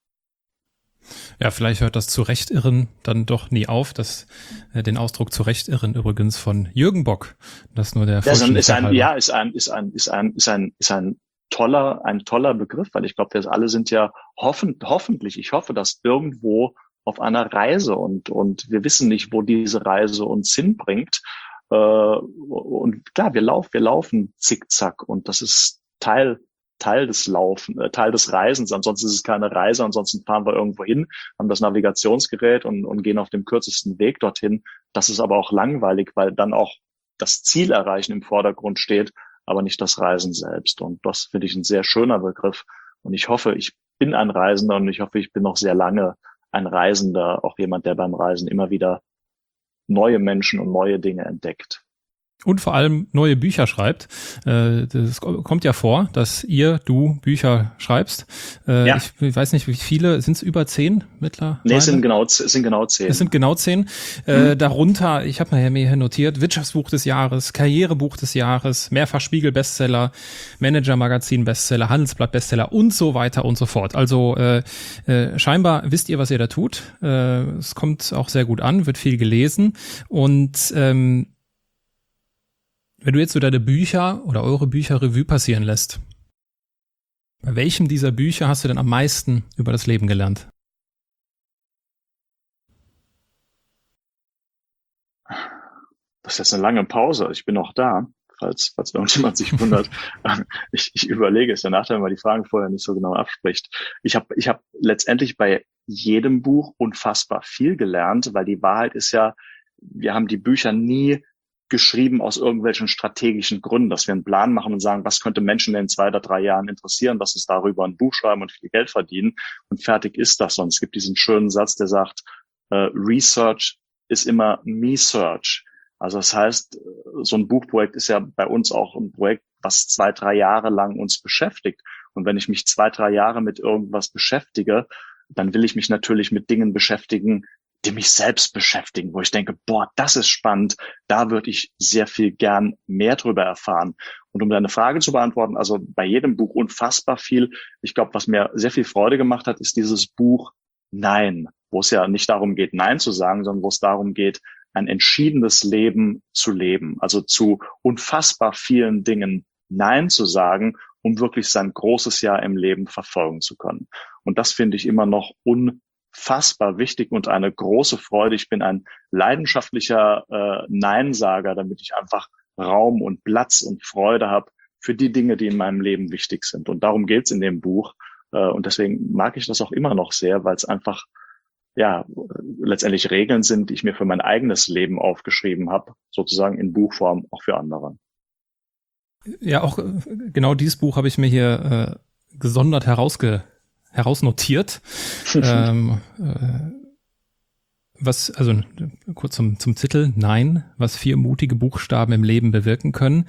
Ja, vielleicht hört das Zurechtirren dann doch nie auf. Das, äh, den Ausdruck Zurechtirren übrigens von Jürgen Bock. Das ist nur der das ist ein, halber. Ja, ist ein, ist ein, ist ein, ist ein, ist ein toller, ein toller Begriff, weil ich glaube, wir alle sind ja hoffen, hoffentlich, ich hoffe, dass irgendwo auf einer Reise und, und wir wissen nicht, wo diese Reise uns hinbringt. Äh, und klar, wir laufen, wir laufen zickzack und das ist Teil Teil des Laufen, äh, Teil des Reisens. Ansonsten ist es keine Reise, ansonsten fahren wir irgendwo hin, haben das Navigationsgerät und, und gehen auf dem kürzesten Weg dorthin. Das ist aber auch langweilig, weil dann auch das Ziel erreichen im Vordergrund steht, aber nicht das Reisen selbst. Und das finde ich ein sehr schöner Begriff. Und ich hoffe, ich bin ein Reisender und ich hoffe, ich bin noch sehr lange ein Reisender, auch jemand, der beim Reisen immer wieder neue Menschen und neue Dinge entdeckt. Und vor allem neue Bücher schreibt. Das kommt ja vor, dass ihr, du Bücher schreibst. Ja. Ich weiß nicht, wie viele, sind es über zehn mittlerweile? Nee, es sind genau, es sind genau zehn. Es sind genau zehn. Mhm. Darunter, ich habe mir hier notiert, Wirtschaftsbuch des Jahres, Karrierebuch des Jahres, mehrfach Spiegel-Bestseller, Manager-Magazin-Bestseller, Handelsblatt-Bestseller und so weiter und so fort. Also äh, äh, scheinbar wisst ihr, was ihr da tut. Äh, es kommt auch sehr gut an, wird viel gelesen und ähm, wenn du jetzt so deine Bücher oder eure Bücher Revue passieren lässt, bei welchem dieser Bücher hast du denn am meisten über das Leben gelernt? Das ist jetzt eine lange Pause. Ich bin noch da, falls, falls irgendjemand sich wundert. ich, ich überlege es. Der Nachteil, wenn man die Fragen vorher nicht so genau abspricht. Ich habe ich hab letztendlich bei jedem Buch unfassbar viel gelernt, weil die Wahrheit ist ja, wir haben die Bücher nie geschrieben aus irgendwelchen strategischen Gründen, dass wir einen Plan machen und sagen, was könnte Menschen in zwei oder drei Jahren interessieren, lass uns darüber ein Buch schreiben und viel Geld verdienen und fertig ist das. Und es gibt diesen schönen Satz, der sagt, uh, Research ist immer Me-Search. Also das heißt, so ein Buchprojekt ist ja bei uns auch ein Projekt, was zwei, drei Jahre lang uns beschäftigt. Und wenn ich mich zwei, drei Jahre mit irgendwas beschäftige, dann will ich mich natürlich mit Dingen beschäftigen, die mich selbst beschäftigen, wo ich denke, boah, das ist spannend, da würde ich sehr viel gern mehr drüber erfahren. Und um deine Frage zu beantworten, also bei jedem Buch unfassbar viel. Ich glaube, was mir sehr viel Freude gemacht hat, ist dieses Buch Nein, wo es ja nicht darum geht, Nein zu sagen, sondern wo es darum geht, ein entschiedenes Leben zu leben. Also zu unfassbar vielen Dingen Nein zu sagen, um wirklich sein großes Jahr im Leben verfolgen zu können. Und das finde ich immer noch un Fassbar wichtig und eine große Freude. Ich bin ein leidenschaftlicher äh, Neinsager, damit ich einfach Raum und Platz und Freude habe für die Dinge, die in meinem Leben wichtig sind. Und darum geht's in dem Buch. Äh, und deswegen mag ich das auch immer noch sehr, weil es einfach ja letztendlich Regeln sind, die ich mir für mein eigenes Leben aufgeschrieben habe, sozusagen in Buchform auch für andere. Ja, auch genau dieses Buch habe ich mir hier äh, gesondert herausge herausnotiert. ähm, äh, was, also kurz zum, zum Titel, Nein, was vier mutige Buchstaben im Leben bewirken können.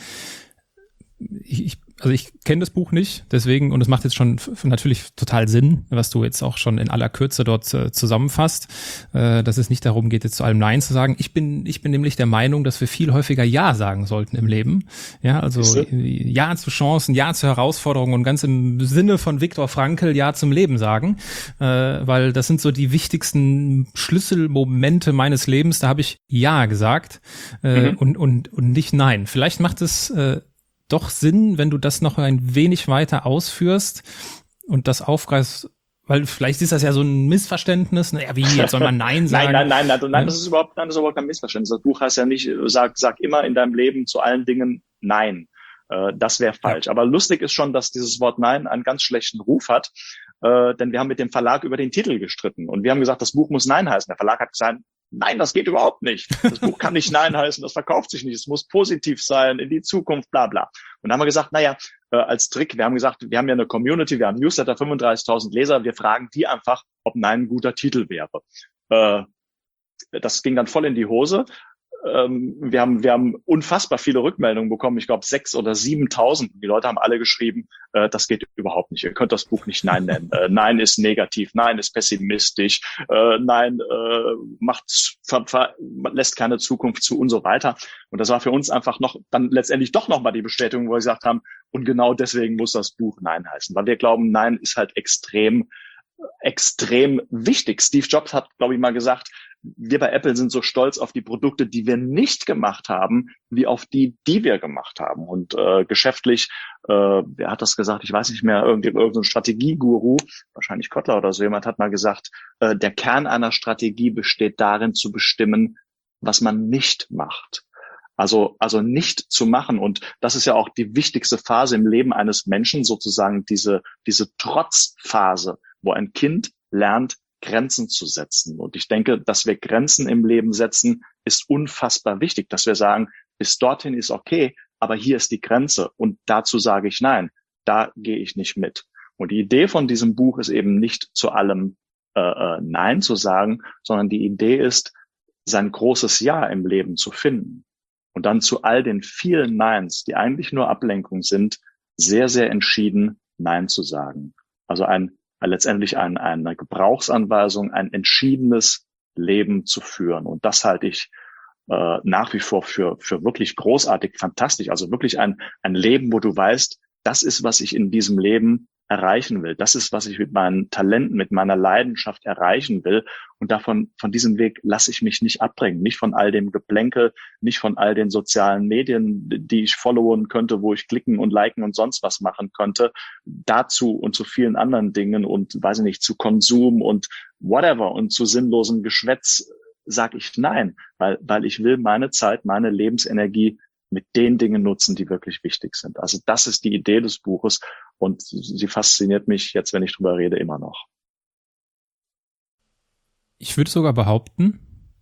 Ich, ich also ich kenne das Buch nicht, deswegen, und es macht jetzt schon f- natürlich total Sinn, was du jetzt auch schon in aller Kürze dort äh, zusammenfasst, äh, dass es nicht darum geht, jetzt zu allem Nein zu sagen. Ich bin, ich bin nämlich der Meinung, dass wir viel häufiger Ja sagen sollten im Leben. Ja, also Ja zu Chancen, Ja zu Herausforderungen und ganz im Sinne von Viktor Frankl Ja zum Leben sagen, äh, weil das sind so die wichtigsten Schlüsselmomente meines Lebens. Da habe ich Ja gesagt äh, mhm. und, und, und nicht Nein. Vielleicht macht es äh, doch Sinn, wenn du das noch ein wenig weiter ausführst und das aufgreifst, Weil vielleicht ist das ja so ein Missverständnis. Naja, wie, jetzt soll man Nein sagen? nein, nein, nein, nein, nein, das ist überhaupt, nein, das ist überhaupt kein Missverständnis. Das Buch heißt ja nicht, sag, sag immer in deinem Leben zu allen Dingen Nein. Äh, das wäre falsch. Ja. Aber lustig ist schon, dass dieses Wort Nein einen ganz schlechten Ruf hat, äh, denn wir haben mit dem Verlag über den Titel gestritten und wir haben gesagt, das Buch muss Nein heißen. Der Verlag hat gesagt, nein, das geht überhaupt nicht. Das Buch kann nicht Nein heißen, das verkauft sich nicht. Es muss positiv sein, in die Zukunft, bla bla. Und dann haben wir gesagt, naja, äh, als Trick, wir haben gesagt, wir haben ja eine Community, wir haben Newsletter, fünfunddreißigtausend Leser, wir fragen die einfach, ob Nein ein guter Titel wäre. Äh, das ging dann voll in die Hose. Ähm, wir haben wir haben unfassbar viele Rückmeldungen bekommen. Ich glaube sechs oder siebentausend. Die Leute haben alle geschrieben, äh, das geht überhaupt nicht. Ihr könnt das Buch nicht Nein nennen. äh, Nein ist negativ. Nein ist pessimistisch. Äh, Nein äh, macht ver, ver, lässt keine Zukunft zu und so weiter. Und das war für uns einfach noch dann letztendlich doch noch mal die Bestätigung, wo wir gesagt haben, und genau deswegen muss das Buch Nein heißen, weil wir glauben, Nein ist halt extrem extrem wichtig. Steve Jobs hat, glaube ich, mal gesagt, wir bei Apple sind so stolz auf die Produkte, die wir nicht gemacht haben, wie auf die, die wir gemacht haben. Und äh, geschäftlich, äh, wer hat das gesagt? Ich weiß nicht mehr, irgendein, irgendein Strategieguru, wahrscheinlich Kotler oder so jemand, hat mal gesagt, äh, der Kern einer Strategie besteht darin, zu bestimmen, was man nicht macht. Also, also nicht zu machen. Und das ist ja auch die wichtigste Phase im Leben eines Menschen, sozusagen diese, diese Trotzphase, wo ein Kind lernt, Grenzen zu setzen. Und ich denke, dass wir Grenzen im Leben setzen, ist unfassbar wichtig, dass wir sagen, bis dorthin ist okay, aber hier ist die Grenze und dazu sage ich nein, da gehe ich nicht mit. Und die Idee von diesem Buch ist eben nicht zu allem äh, äh, Nein zu sagen, sondern die Idee ist, sein großes Ja im Leben zu finden. Und dann zu all den vielen Neins, die eigentlich nur Ablenkung sind, sehr, sehr entschieden Nein zu sagen. Also ein letztendlich ein, eine Gebrauchsanweisung, ein entschiedenes Leben zu führen. Und das halte ich äh, nach wie vor für für wirklich großartig, fantastisch. Also wirklich ein ein Leben, wo du weißt, das ist, was ich in diesem Leben erreichen will. Das ist, was ich mit meinen Talenten, mit meiner Leidenschaft erreichen will. Und davon, von diesem Weg lasse ich mich nicht abbringen. Nicht von all dem Geplänkel, nicht von all den sozialen Medien, die ich followen könnte, wo ich klicken und liken und sonst was machen könnte. Dazu und zu vielen anderen Dingen und, weiß ich nicht, zu Konsum und whatever und zu sinnlosem Geschwätz sage ich nein, weil, weil ich will meine Zeit, meine Lebensenergie mit den Dingen nutzen, die wirklich wichtig sind. Also das ist die Idee des Buches und sie fasziniert mich jetzt, wenn ich drüber rede, immer noch. Ich würde sogar behaupten,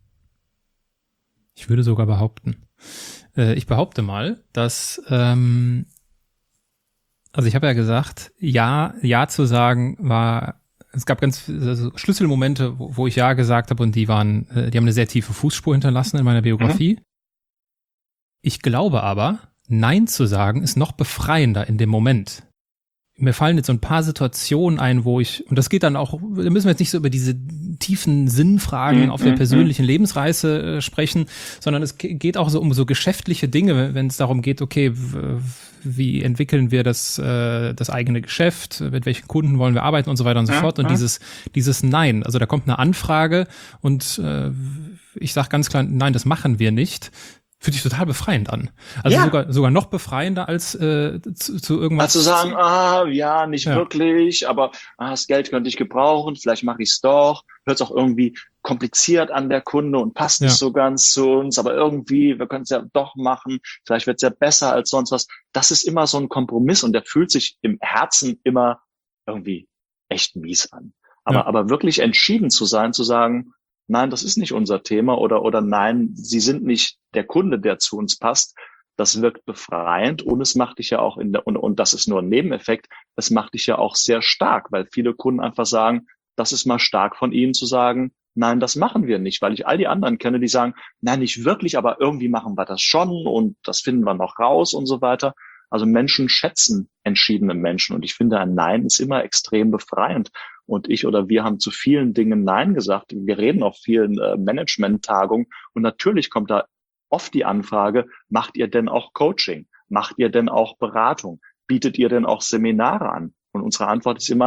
ich würde sogar behaupten, äh, ich behaupte mal, dass, ähm, also ich habe ja gesagt, ja, ja zu sagen war, es gab ganz also Schlüsselmomente, wo, wo ich ja gesagt habe und die waren, äh, die haben eine sehr tiefe Fußspur hinterlassen in meiner Biografie. Mhm. Ich glaube aber, Nein zu sagen ist noch befreiender in dem Moment. Mir fallen jetzt so ein paar Situationen ein, wo ich, und das geht dann auch, da müssen wir jetzt nicht so über diese tiefen Sinnfragen mm, auf der persönlichen mm, Lebensreise äh, sprechen, sondern es geht auch so um so geschäftliche Dinge, wenn es darum geht, okay, w- wie entwickeln wir das, äh, das eigene Geschäft, mit welchen Kunden wollen wir arbeiten und so weiter und so ja, fort. Und ja. dieses, dieses Nein, also da kommt eine Anfrage und äh, ich sage ganz klar, nein, das machen wir nicht. Fühlt sich total befreiend an. Also ja. sogar sogar noch befreiender als äh, zu, zu irgendwas. Also zu sagen, ah, ja, nicht ja. wirklich, aber ah, das Geld könnte ich gebrauchen, vielleicht mache ich es doch. Hört es auch irgendwie kompliziert an der Kunde und passt ja. nicht so ganz zu uns, aber irgendwie, wir können es ja doch machen, vielleicht wird es ja besser als sonst was. Das ist immer so ein Kompromiss und der fühlt sich im Herzen immer irgendwie echt mies an. Aber ja. aber wirklich entschieden zu sein, zu sagen, nein, das ist nicht unser Thema oder oder nein, Sie sind nicht der Kunde, der zu uns passt. Das wirkt befreiend und es macht dich ja auch in der und und das ist nur ein Nebeneffekt. Es macht dich ja auch sehr stark, weil viele Kunden einfach sagen, das ist mal stark von Ihnen zu sagen, nein, das machen wir nicht, weil ich all die anderen kenne, die sagen, nein, nicht wirklich, aber irgendwie machen wir das schon und das finden wir noch raus und so weiter. Also Menschen schätzen entschiedene Menschen und ich finde, ein Nein ist immer extrem befreiend. Und ich oder wir haben zu vielen Dingen Nein gesagt. Wir reden auf vielen äh, Management-Tagungen und natürlich kommt da oft die Anfrage, macht ihr denn auch Coaching? Macht ihr denn auch Beratung? Bietet ihr denn auch Seminare an? Und unsere Antwort ist immer,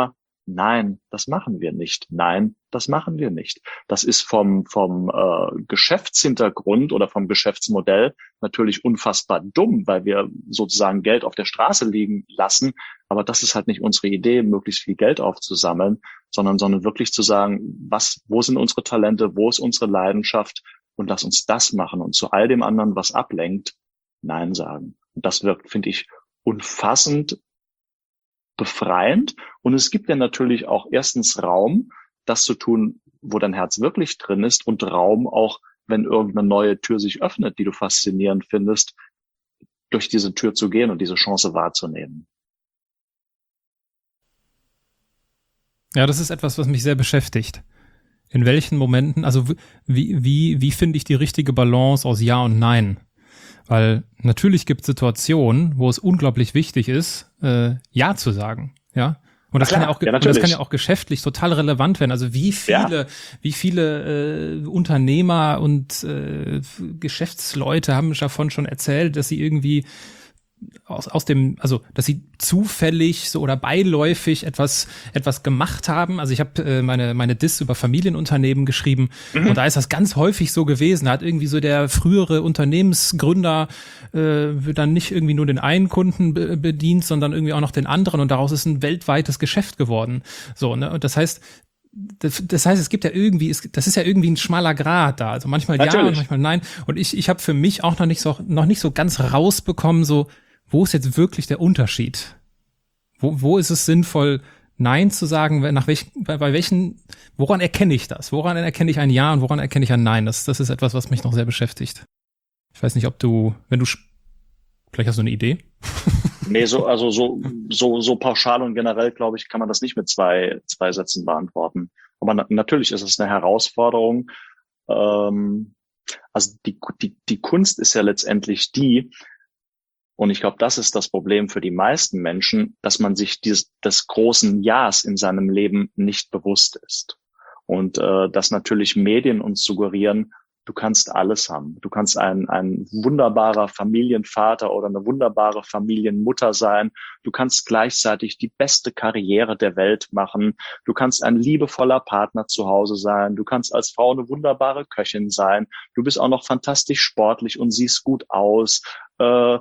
Nein, das machen wir nicht. Nein, das machen wir nicht. Das ist vom vom äh, Geschäftshintergrund oder vom Geschäftsmodell natürlich unfassbar dumm, weil wir sozusagen Geld auf der Straße liegen lassen. Aber das ist halt nicht unsere Idee, möglichst viel Geld aufzusammeln, sondern sondern wirklich zu sagen, was, wo sind unsere Talente, wo ist unsere Leidenschaft, und lass uns das machen und zu all dem anderen, was ablenkt, Nein sagen. Und das wirkt, finde ich, unfassend befreiend. Und es gibt ja natürlich auch erstens Raum, das zu tun, wo dein Herz wirklich drin ist, und Raum auch, wenn irgendeine neue Tür sich öffnet, die du faszinierend findest, durch diese Tür zu gehen und diese Chance wahrzunehmen. Ja, das ist etwas, was mich sehr beschäftigt. In welchen Momenten, also wie, wie, wie finde ich die richtige Balance aus Ja und Nein? Weil natürlich gibt es Situationen, wo es unglaublich wichtig ist, äh, Ja zu sagen, ja. Und das, Klar, kann ja auch, ja, und das kann ja auch geschäftlich total relevant werden. Also wie viele, ja. wie viele äh, Unternehmer und äh, Geschäftsleute haben davon schon erzählt, dass sie irgendwie aus, aus dem, also dass sie zufällig so oder beiläufig etwas etwas gemacht haben. Also ich habe äh, meine meine Diss über Familienunternehmen geschrieben, mhm. und da ist das ganz häufig so gewesen. Da hat irgendwie so der frühere Unternehmensgründer äh, dann nicht irgendwie nur den einen Kunden be- bedient, sondern irgendwie auch noch den anderen, und daraus ist ein weltweites Geschäft geworden. So, ne? Und das heißt, Das, das heißt, es gibt ja irgendwie, es, das ist ja irgendwie ein schmaler Grat da. Also manchmal Natürlich. ja und manchmal nein. Und ich, ich habe für mich auch noch nicht so, noch nicht so ganz rausbekommen, so, wo ist jetzt wirklich der Unterschied? Wo, wo ist es sinnvoll, Nein zu sagen? Nach welchen, bei, bei welchen, woran erkenne ich das? Woran erkenne ich ein Ja und woran erkenne ich ein Nein? Das, das ist etwas, was mich noch sehr beschäftigt. Ich weiß nicht, ob du, wenn du, vielleicht hast du eine Idee? Nee, so, also so, so, so pauschal und generell, glaube ich, kann man das nicht mit zwei, zwei Sätzen beantworten. Aber na, natürlich ist es eine Herausforderung. Ähm, also die, die, die Kunst ist ja letztendlich die, und ich glaube, das ist das Problem für die meisten Menschen, dass man sich dieses, des großen Ja's in seinem Leben nicht bewusst ist. Und äh, dass natürlich Medien uns suggerieren, du kannst alles haben. Du kannst ein, ein wunderbarer Familienvater oder eine wunderbare Familienmutter sein. Du kannst gleichzeitig die beste Karriere der Welt machen. Du kannst ein liebevoller Partner zu Hause sein. Du kannst als Frau eine wunderbare Köchin sein. Du bist auch noch fantastisch sportlich und siehst gut aus. Äh,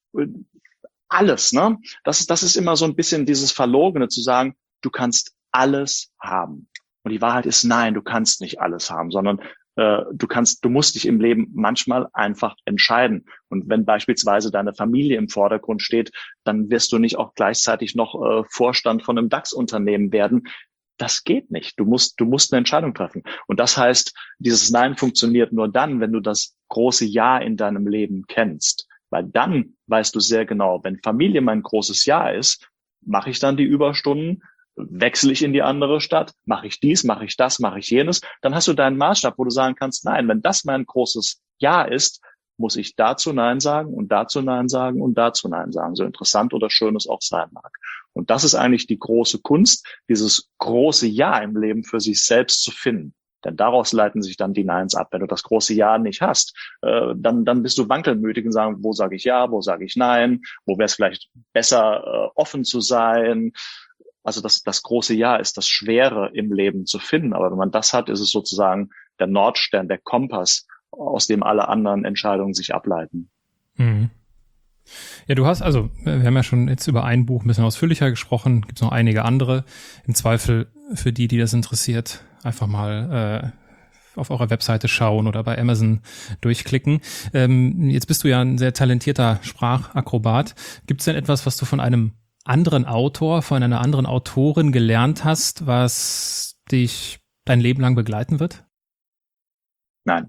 alles, ne? Das ist, das ist immer so ein bisschen dieses Verlogene zu sagen, du kannst alles haben. Und die Wahrheit ist, nein, du kannst nicht alles haben, sondern Du kannst, du musst dich im Leben manchmal einfach entscheiden. Und wenn beispielsweise deine Familie im Vordergrund steht, dann wirst du nicht auch gleichzeitig noch äh, Vorstand von einem DAX-Unternehmen werden. Das geht nicht. Du musst, du musst eine Entscheidung treffen. Und das heißt, dieses Nein funktioniert nur dann, wenn du das große Ja in deinem Leben kennst. Weil dann weißt du sehr genau, wenn Familie mein großes Ja ist, mache ich dann die Überstunden, wechsle ich in die andere Stadt, mache ich dies, mache ich das, mache ich jenes, dann hast du deinen Maßstab, wo du sagen kannst, nein, wenn das mein großes Ja ist, muss ich dazu Nein sagen und dazu Nein sagen und dazu Nein sagen, so interessant oder schön es auch sein mag. Und das ist eigentlich die große Kunst, dieses große Ja im Leben für sich selbst zu finden. Denn daraus leiten sich dann die Neins ab. Wenn du das große Ja nicht hast, äh, dann, dann bist du wankelmütig und sagst, wo sage ich Ja, wo sage ich Nein, wo wäre es vielleicht besser, äh, offen zu sein. Also das, das große Ja ist das Schwere im Leben zu finden. Aber wenn man das hat, ist es sozusagen der Nordstern, der Kompass, aus dem alle anderen Entscheidungen sich ableiten. Mhm. Ja, du hast, also wir haben ja schon jetzt über ein Buch ein bisschen ausführlicher gesprochen, gibt es noch einige andere. Im Zweifel für die, die das interessiert, einfach mal äh, auf eurer Webseite schauen oder bei Amazon durchklicken. Ähm, jetzt bist du ja ein sehr talentierter Sprachakrobat. Gibt es denn etwas, was du von einem anderen Autor, von einer anderen Autorin gelernt hast, was dich dein Leben lang begleiten wird? Nein.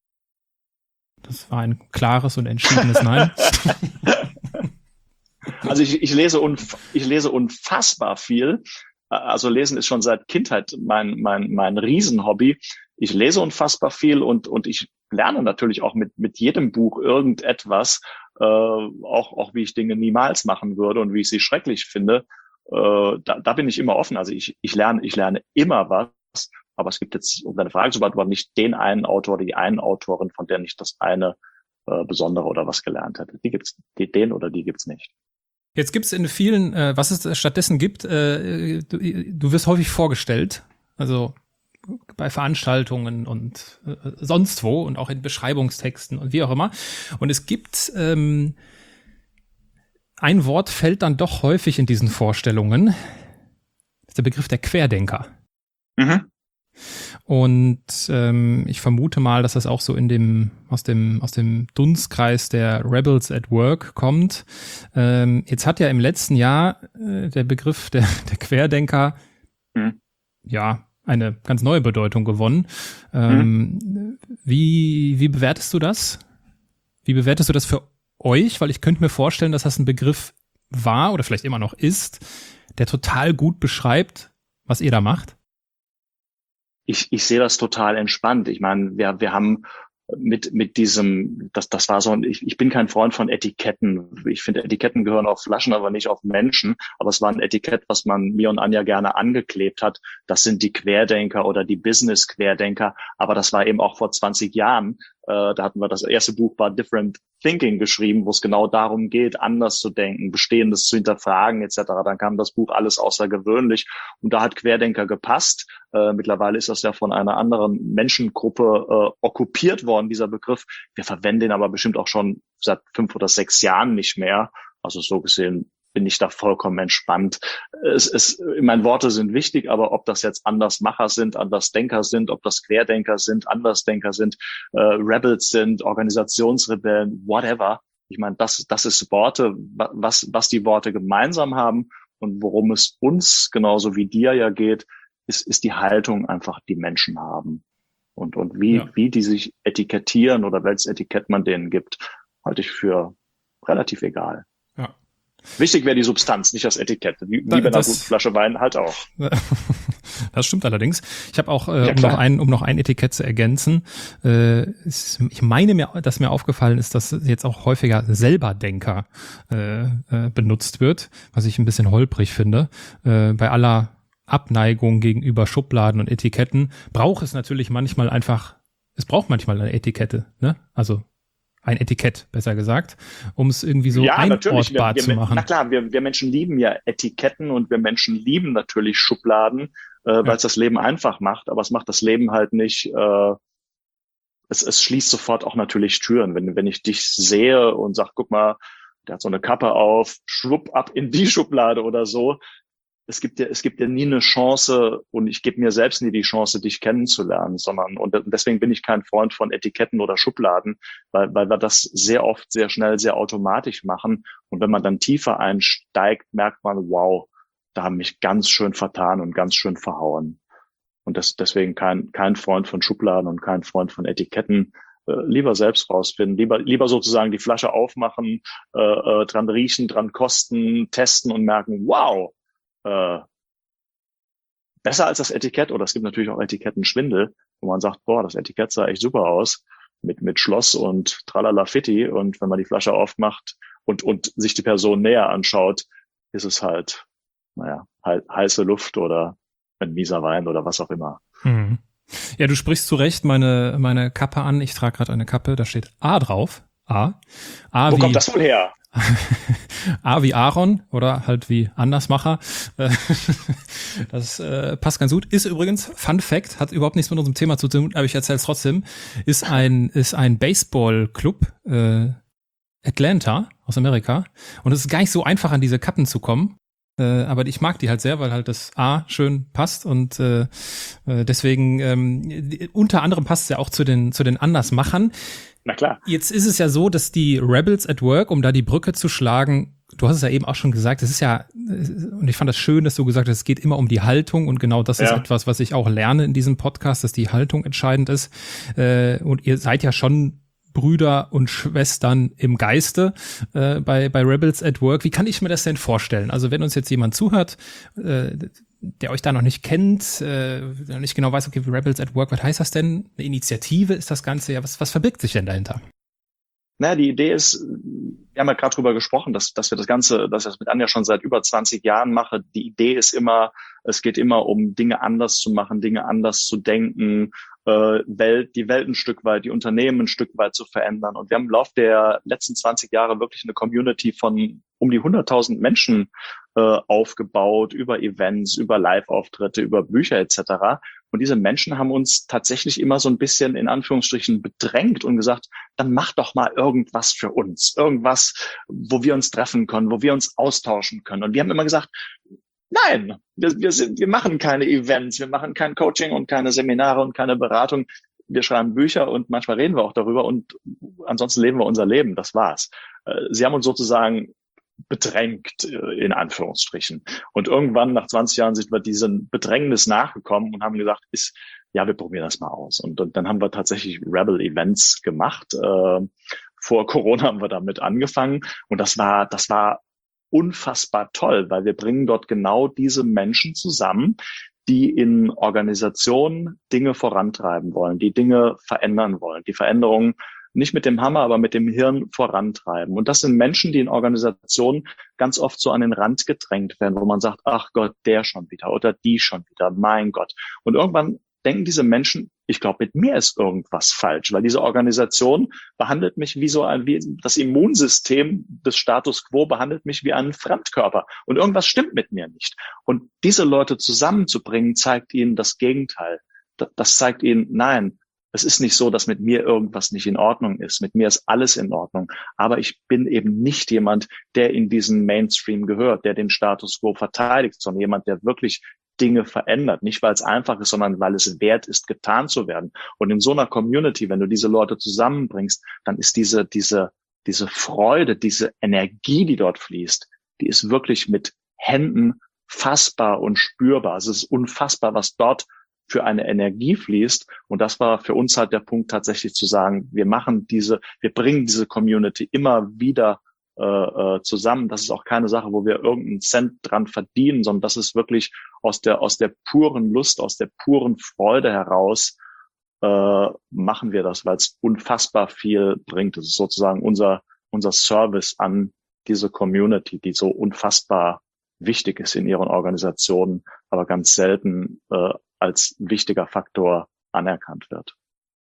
Das war ein klares und entschiedenes Nein. Also ich, ich lese unf- ich lese unfassbar viel. Also Lesen ist schon seit Kindheit mein mein mein Riesenhobby. Ich lese unfassbar viel und und ich lerne natürlich auch mit mit jedem Buch irgendetwas. Äh, auch, auch wie ich Dinge niemals machen würde und wie ich sie schrecklich finde, äh, da, da bin ich immer offen. Also ich, ich lerne, ich lerne immer was, aber es gibt jetzt, um deine Frage zu beantworten, nicht den einen Autor oder die einen Autorin, von der nicht das eine äh, Besondere oder was gelernt hätte. Die gibt's, die, den oder die gibt's nicht. Jetzt gibt es in vielen, äh, was es stattdessen gibt, äh, du, du wirst häufig vorgestellt, also bei Veranstaltungen und äh, sonst wo und auch in Beschreibungstexten und wie auch immer. Und es gibt ähm, ein Wort fällt dann doch häufig in diesen Vorstellungen. Das ist der Begriff der Querdenker. Mhm. Und ähm, ich vermute mal, dass das auch so in dem aus dem aus dem Dunstkreis der Rebels at Work kommt. Ähm, jetzt hat ja im letzten Jahr äh, der Begriff der, der Querdenker mhm. ja eine ganz neue Bedeutung gewonnen. Ähm, mhm. Wie wie bewertest du das? Wie bewertest du das für euch? Weil ich könnte mir vorstellen, dass das ein Begriff war oder vielleicht immer noch ist, der total gut beschreibt, was ihr da macht. Ich, ich sehe das total entspannt. Ich meine, wir, wir haben mit, mit diesem, das, das war so, ich, ich bin kein Freund von Etiketten. Ich finde, Etiketten gehören auf Flaschen, aber nicht auf Menschen. Aber es war ein Etikett, was man mir und Anja gerne angeklebt hat. Das sind die Querdenker oder die Business-Querdenker. Aber das war eben auch vor zwanzig Jahren. Äh, da hatten wir das erste Buch war Different Thinking geschrieben, wo es genau darum geht, anders zu denken, Bestehendes zu hinterfragen et cetera. Dann kam das Buch Alles außergewöhnlich und da hat Querdenker gepasst. Äh, mittlerweile ist das ja von einer anderen Menschengruppe äh, okkupiert worden, dieser Begriff. Wir verwenden ihn aber bestimmt auch schon seit fünf oder sechs Jahren nicht mehr. Also so gesehen bin ich da vollkommen entspannt. Es, es, meine Worte sind wichtig, aber ob das jetzt Andersmacher sind, Andersdenker sind, ob das Querdenker sind, Andersdenker sind, äh, Rebels sind, Organisationsrebellen, whatever. Ich meine, das, das ist Worte, was, was die Worte gemeinsam haben und worum es uns genauso wie dir ja geht, ist, ist die Haltung einfach, die Menschen haben. Und, und wie, ja. wie die sich etikettieren oder welches Etikett man denen gibt, halte ich für relativ egal. Ja. Wichtig wäre die Substanz, nicht das Etikett. Wie, wie bei einer guten Flasche Wein halt auch. Das stimmt allerdings. Ich habe auch, äh, ja, um, noch ein, um noch ein Etikett zu ergänzen, äh, ist, ich meine mir, dass mir aufgefallen ist, dass jetzt auch häufiger Selberdenker äh, äh, benutzt wird, was ich ein bisschen holprig finde. Äh, bei aller Abneigung gegenüber Schubladen und Etiketten braucht es natürlich manchmal einfach, es braucht manchmal eine Etikette, ne? Also ein Etikett, besser gesagt, um es irgendwie so ja, einordbar wir, zu wir, machen. Na klar, wir, wir Menschen lieben ja Etiketten und wir Menschen lieben natürlich Schubladen, äh, weil ja. es das Leben einfach macht, aber es macht das Leben halt nicht, äh, es, es schließt sofort auch natürlich Türen. Wenn, wenn ich dich sehe und sag, guck mal, der hat so eine Kappe auf, schwupp ab in die Schublade oder so, es gibt ja, es gibt ja nie eine Chance und ich gebe mir selbst nie die Chance, dich kennenzulernen, sondern, und deswegen bin ich kein Freund von Etiketten oder Schubladen, weil, weil wir das sehr oft, sehr schnell, sehr automatisch machen. Und wenn man dann tiefer einsteigt, merkt man, wow, da haben mich ganz schön vertan und ganz schön verhauen. Und das, deswegen kein, kein Freund von Schubladen und kein Freund von Etiketten. Äh, lieber selbst rausfinden, lieber, lieber sozusagen die Flasche aufmachen, äh, äh, dran riechen, dran kosten, testen und merken, wow, Äh, besser als das Etikett, oder es gibt natürlich auch Etikettenschwindel, wo man sagt, boah, das Etikett sah echt super aus, mit mit Schloss und tralala fitti, und wenn man die Flasche aufmacht und und sich die Person näher anschaut, ist es halt, naja, he- heiße Luft oder ein mieser Wein oder was auch immer. Hm. Ja, du sprichst zu Recht meine meine Kappe an. Ich trage gerade eine Kappe, da steht A drauf. A. A Wo wie kommt das wohl her? A wie Aaron oder halt wie Andersmacher. Das äh, passt ganz gut. Ist übrigens, Fun Fact, hat überhaupt nichts mit unserem Thema zu tun, aber ich erzähle es trotzdem, ist ein ist ein Baseball-Club äh, Atlanta aus Amerika. Und es ist gar nicht so einfach, an diese Kappen zu kommen. Äh, aber ich mag die halt sehr, weil halt das A schön passt und äh, deswegen ähm, unter anderem passt es ja auch zu den zu den Andersmachern. Na klar. Jetzt ist es ja so, dass die Rebels at Work, um da die Brücke zu schlagen, du hast es ja eben auch schon gesagt, es ist ja, und ich fand das schön, dass du gesagt hast, es geht immer um die Haltung, und genau das ja. ist etwas, was ich auch lerne in diesem Podcast, dass die Haltung entscheidend ist. Und ihr seid ja schon Brüder und Schwestern im Geiste äh, bei bei Rebels at Work. Wie kann ich mir das denn vorstellen? Also wenn uns jetzt jemand zuhört, äh, der euch da noch nicht kennt, äh, der nicht genau weiß, okay, Rebels at Work, was heißt das denn? Eine Initiative ist das Ganze? Ja, was was verbirgt sich denn dahinter? Naja, die Idee ist, wir haben ja gerade drüber gesprochen, dass, dass wir das Ganze, dass ich das mit Anja schon seit über zwanzig Jahren mache. Die Idee ist immer, Es geht immer um Dinge anders zu machen, Dinge anders zu denken, äh, Welt, die Welt ein Stück weit, die Unternehmen ein Stück weit zu verändern. Und wir haben im Laufe der letzten zwanzig Jahre wirklich eine Community von um die hunderttausend Menschen äh, aufgebaut, über Events, über Live-Auftritte, über Bücher et cetera. Und diese Menschen haben uns tatsächlich immer so ein bisschen in Anführungsstrichen bedrängt und gesagt, dann mach doch mal irgendwas für uns, irgendwas, wo wir uns treffen können, wo wir uns austauschen können. Und wir haben immer gesagt, nein, wir, wir, sind, wir machen keine Events, wir machen kein Coaching und keine Seminare und keine Beratung. Wir schreiben Bücher und manchmal reden wir auch darüber und ansonsten leben wir unser Leben, das war's. Sie haben uns sozusagen bedrängt, in Anführungsstrichen. Und irgendwann nach zwanzig Jahren sind wir diesem Bedrängnis nachgekommen und haben gesagt, ist, ja, wir probieren das mal aus. Und, und dann haben wir tatsächlich Rebel-Events gemacht. Äh, vor Corona haben wir damit angefangen und das war, das war unfassbar toll, weil wir bringen dort genau diese Menschen zusammen, die in Organisationen Dinge vorantreiben wollen, die Dinge verändern wollen, die Veränderungen nicht mit dem Hammer, aber mit dem Hirn vorantreiben. Und das sind Menschen, die in Organisationen ganz oft so an den Rand gedrängt werden, wo man sagt, ach Gott, der schon wieder oder die schon wieder, mein Gott. Und irgendwann denken diese Menschen, ich glaube, mit mir ist irgendwas falsch, weil diese Organisation behandelt mich wie so ein, wie das Immunsystem des Status quo behandelt mich wie einen Fremdkörper. Und irgendwas stimmt mit mir nicht. Und diese Leute zusammenzubringen, zeigt ihnen das Gegenteil. Das zeigt ihnen, nein, es ist nicht so, dass mit mir irgendwas nicht in Ordnung ist. Mit mir ist alles in Ordnung. Aber ich bin eben nicht jemand, der in diesen Mainstream gehört, der den Status quo verteidigt, sondern jemand, der wirklich Dinge verändert. Nicht, weil es einfach ist, sondern weil es wert ist, getan zu werden. Und in so einer Community, wenn du diese Leute zusammenbringst, dann ist diese, diese, diese Freude, diese Energie, die dort fließt, die ist wirklich mit Händen fassbar und spürbar. Es ist unfassbar, was dort für eine Energie fließt. Und das war für uns halt der Punkt, tatsächlich zu sagen, wir machen diese, wir bringen diese Community immer wieder äh, zusammen. Das ist auch keine Sache, wo wir irgendeinen Cent dran verdienen, sondern das ist wirklich aus der, aus der puren Lust, aus der puren Freude heraus äh, machen wir das, weil es unfassbar viel bringt. Das ist sozusagen unser, unser Service an diese Community, die so unfassbar wichtig ist in ihren Organisationen, aber ganz selten äh, als wichtiger Faktor anerkannt wird.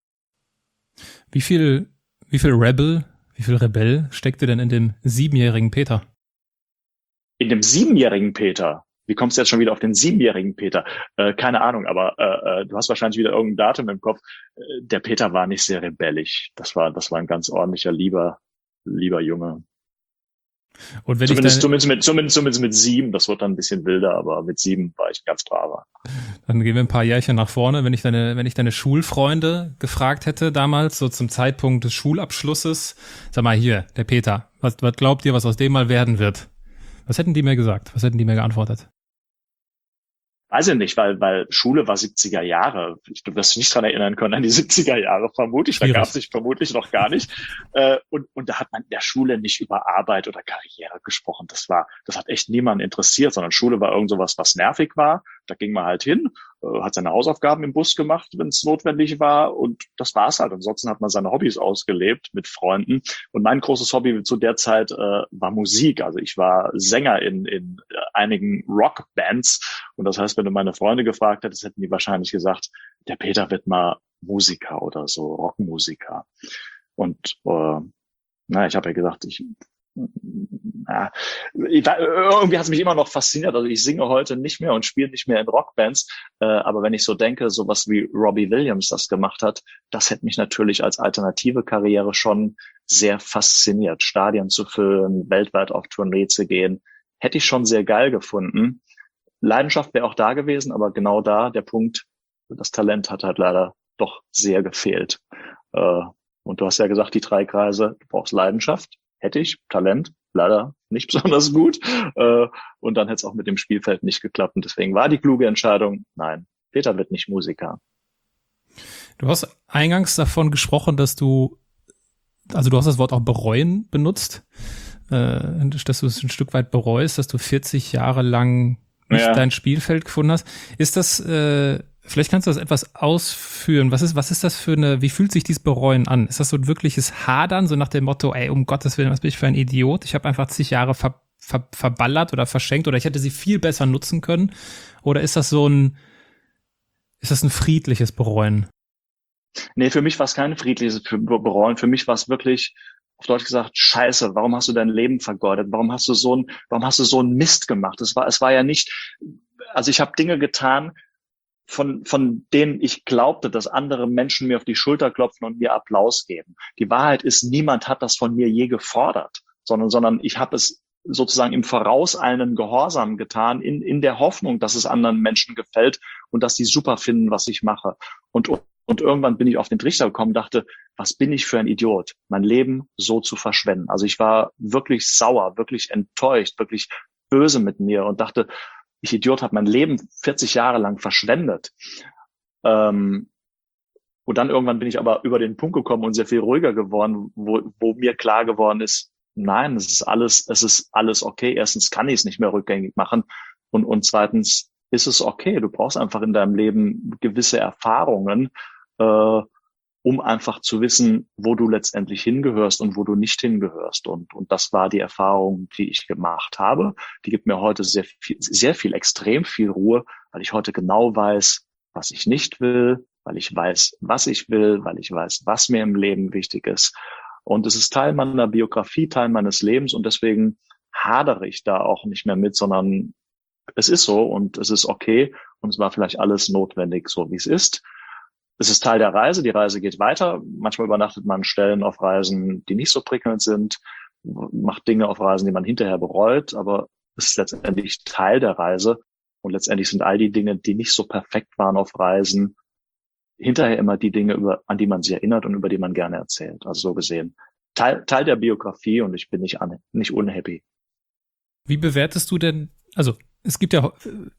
Wie viel, wie viel Rebel, wie viel Rebell steckte denn in dem siebenjährigen Peter? In dem siebenjährigen Peter? Wie kommst du jetzt schon wieder auf den siebenjährigen Peter? Äh, keine Ahnung, aber äh, du hast wahrscheinlich wieder irgendein Datum im Kopf. Äh, der Peter war nicht sehr rebellisch. Das war, das war ein ganz ordentlicher, lieber, lieber Junge. Und wenn zumindest, ich deine, zumindest, mit, zumindest, zumindest mit sieben, das wird dann ein bisschen wilder, aber mit sieben war ich ganz braver. Dann gehen wir ein paar Jährchen nach vorne. Wenn ich deine, wenn ich deine Schulfreunde gefragt hätte damals, so zum Zeitpunkt des Schulabschlusses, sag mal hier, der Peter, was, was glaubt ihr, was aus dem mal werden wird? Was hätten die mir gesagt? Was hätten die mir geantwortet? Weiß ich nicht, weil, weil Schule war siebziger Jahre. Du wirst dich nicht dran erinnern können an die siebziger Jahre, vermutlich. Da gab es sich vermutlich noch gar nicht. Äh, und, und da hat man in der Schule nicht über Arbeit oder Karriere gesprochen. Das war, das hat echt niemanden interessiert, sondern Schule war irgend sowas, was nervig war. Da ging man halt hin, äh, hat seine Hausaufgaben im Bus gemacht, wenn es notwendig war. Und das war's halt. Ansonsten hat man seine Hobbys ausgelebt mit Freunden. Und mein großes Hobby zu der Zeit äh, war Musik. Also ich war Sänger in, in äh, einigen Rockbands. Und das heißt, wenn du meine Freunde gefragt hättest, hätten die wahrscheinlich gesagt, der Peter wird mal Musiker oder so, Rockmusiker. Und äh, na, ich habe ja gesagt, ich, na, ich irgendwie hat es mich immer noch fasziniert. Also ich singe heute nicht mehr und spiele nicht mehr in Rockbands. Äh, aber wenn ich so denke, sowas wie Robbie Williams das gemacht hat, das hätte mich natürlich als alternative Karriere schon sehr fasziniert. Stadien zu füllen, weltweit auf Tournee zu gehen, hätte ich schon sehr geil gefunden. Leidenschaft wäre auch da gewesen, aber genau da der Punkt, das Talent hat halt leider doch sehr gefehlt. Äh, und du hast ja gesagt, die drei Kreise, du brauchst Leidenschaft, hätte ich, Talent, leider nicht besonders gut. Äh, und dann hätte es auch mit dem Spielfeld nicht geklappt. Und deswegen war die kluge Entscheidung, nein, Peter wird nicht Musiker. Du hast eingangs davon gesprochen, dass du, also du hast das Wort auch bereuen benutzt, äh, dass du es ein Stück weit bereust, dass du vierzig Jahre lang nicht ja. dein Spielfeld gefunden hast. Ist das, äh, vielleicht kannst du das etwas ausführen. Was ist, was ist das für eine, wie fühlt sich dieses Bereuen an? Ist das so ein wirkliches Hadern, so nach dem Motto, ey, um Gottes Willen, was bin ich für ein Idiot? Ich habe einfach zig Jahre ver, ver- verballert oder verschenkt oder ich hätte sie viel besser nutzen können? Oder ist das so ein, ist das ein friedliches Bereuen? Nee, für mich war es kein friedliches Bereuen. Für mich war es wirklich, auf Deutsch gesagt, Scheiße, warum hast du dein Leben vergeudet? Warum hast du so ein, warum hast du so einen Mist gemacht? Es war, es war ja nicht, also ich habe Dinge getan, von, von denen ich glaubte, dass andere Menschen mir auf die Schulter klopfen und mir Applaus geben. Die Wahrheit ist, niemand hat das von mir je gefordert, sondern, sondern ich habe es sozusagen im vorauseilenden Gehorsam getan, in, in der Hoffnung, dass es anderen Menschen gefällt und dass die super finden, was ich mache. Und, und irgendwann bin ich auf den Trichter gekommen, dachte, was bin ich für ein Idiot, mein Leben so zu verschwenden. Also ich war wirklich sauer, wirklich enttäuscht, wirklich böse mit mir und dachte, ich Idiot, habe mein Leben vierzig Jahre lang verschwendet. Ähm, und dann irgendwann bin ich aber über den Punkt gekommen und sehr viel ruhiger geworden, wo, wo mir klar geworden ist, nein, es ist alles, es ist alles okay. Erstens kann ich es nicht mehr rückgängig machen und, und zweitens ist es okay. Du brauchst einfach in deinem Leben gewisse Erfahrungen, äh, um einfach zu wissen, wo du letztendlich hingehörst und wo du nicht hingehörst. Und, und das war die Erfahrung, die ich gemacht habe. Die gibt mir heute sehr viel, sehr viel, extrem viel Ruhe, weil ich heute genau weiß, was ich nicht will, weil ich weiß, was ich will, weil ich weiß, was mir im Leben wichtig ist. Und es ist Teil meiner Biografie, Teil meines Lebens und deswegen hadere ich da auch nicht mehr mit, sondern es ist so und es ist okay und es war vielleicht alles notwendig, so wie es ist. Es ist Teil der Reise, die Reise geht weiter. Manchmal übernachtet man Stellen auf Reisen, die nicht so prickelnd sind, macht Dinge auf Reisen, die man hinterher bereut, aber es ist letztendlich Teil der Reise und letztendlich sind all die Dinge, die nicht so perfekt waren auf Reisen, hinterher immer die Dinge, über, an die man sich erinnert und über die man gerne erzählt. Also so gesehen Teil, Teil der Biografie und ich bin nicht, un, nicht unhappy. Wie bewertest du denn, also es gibt ja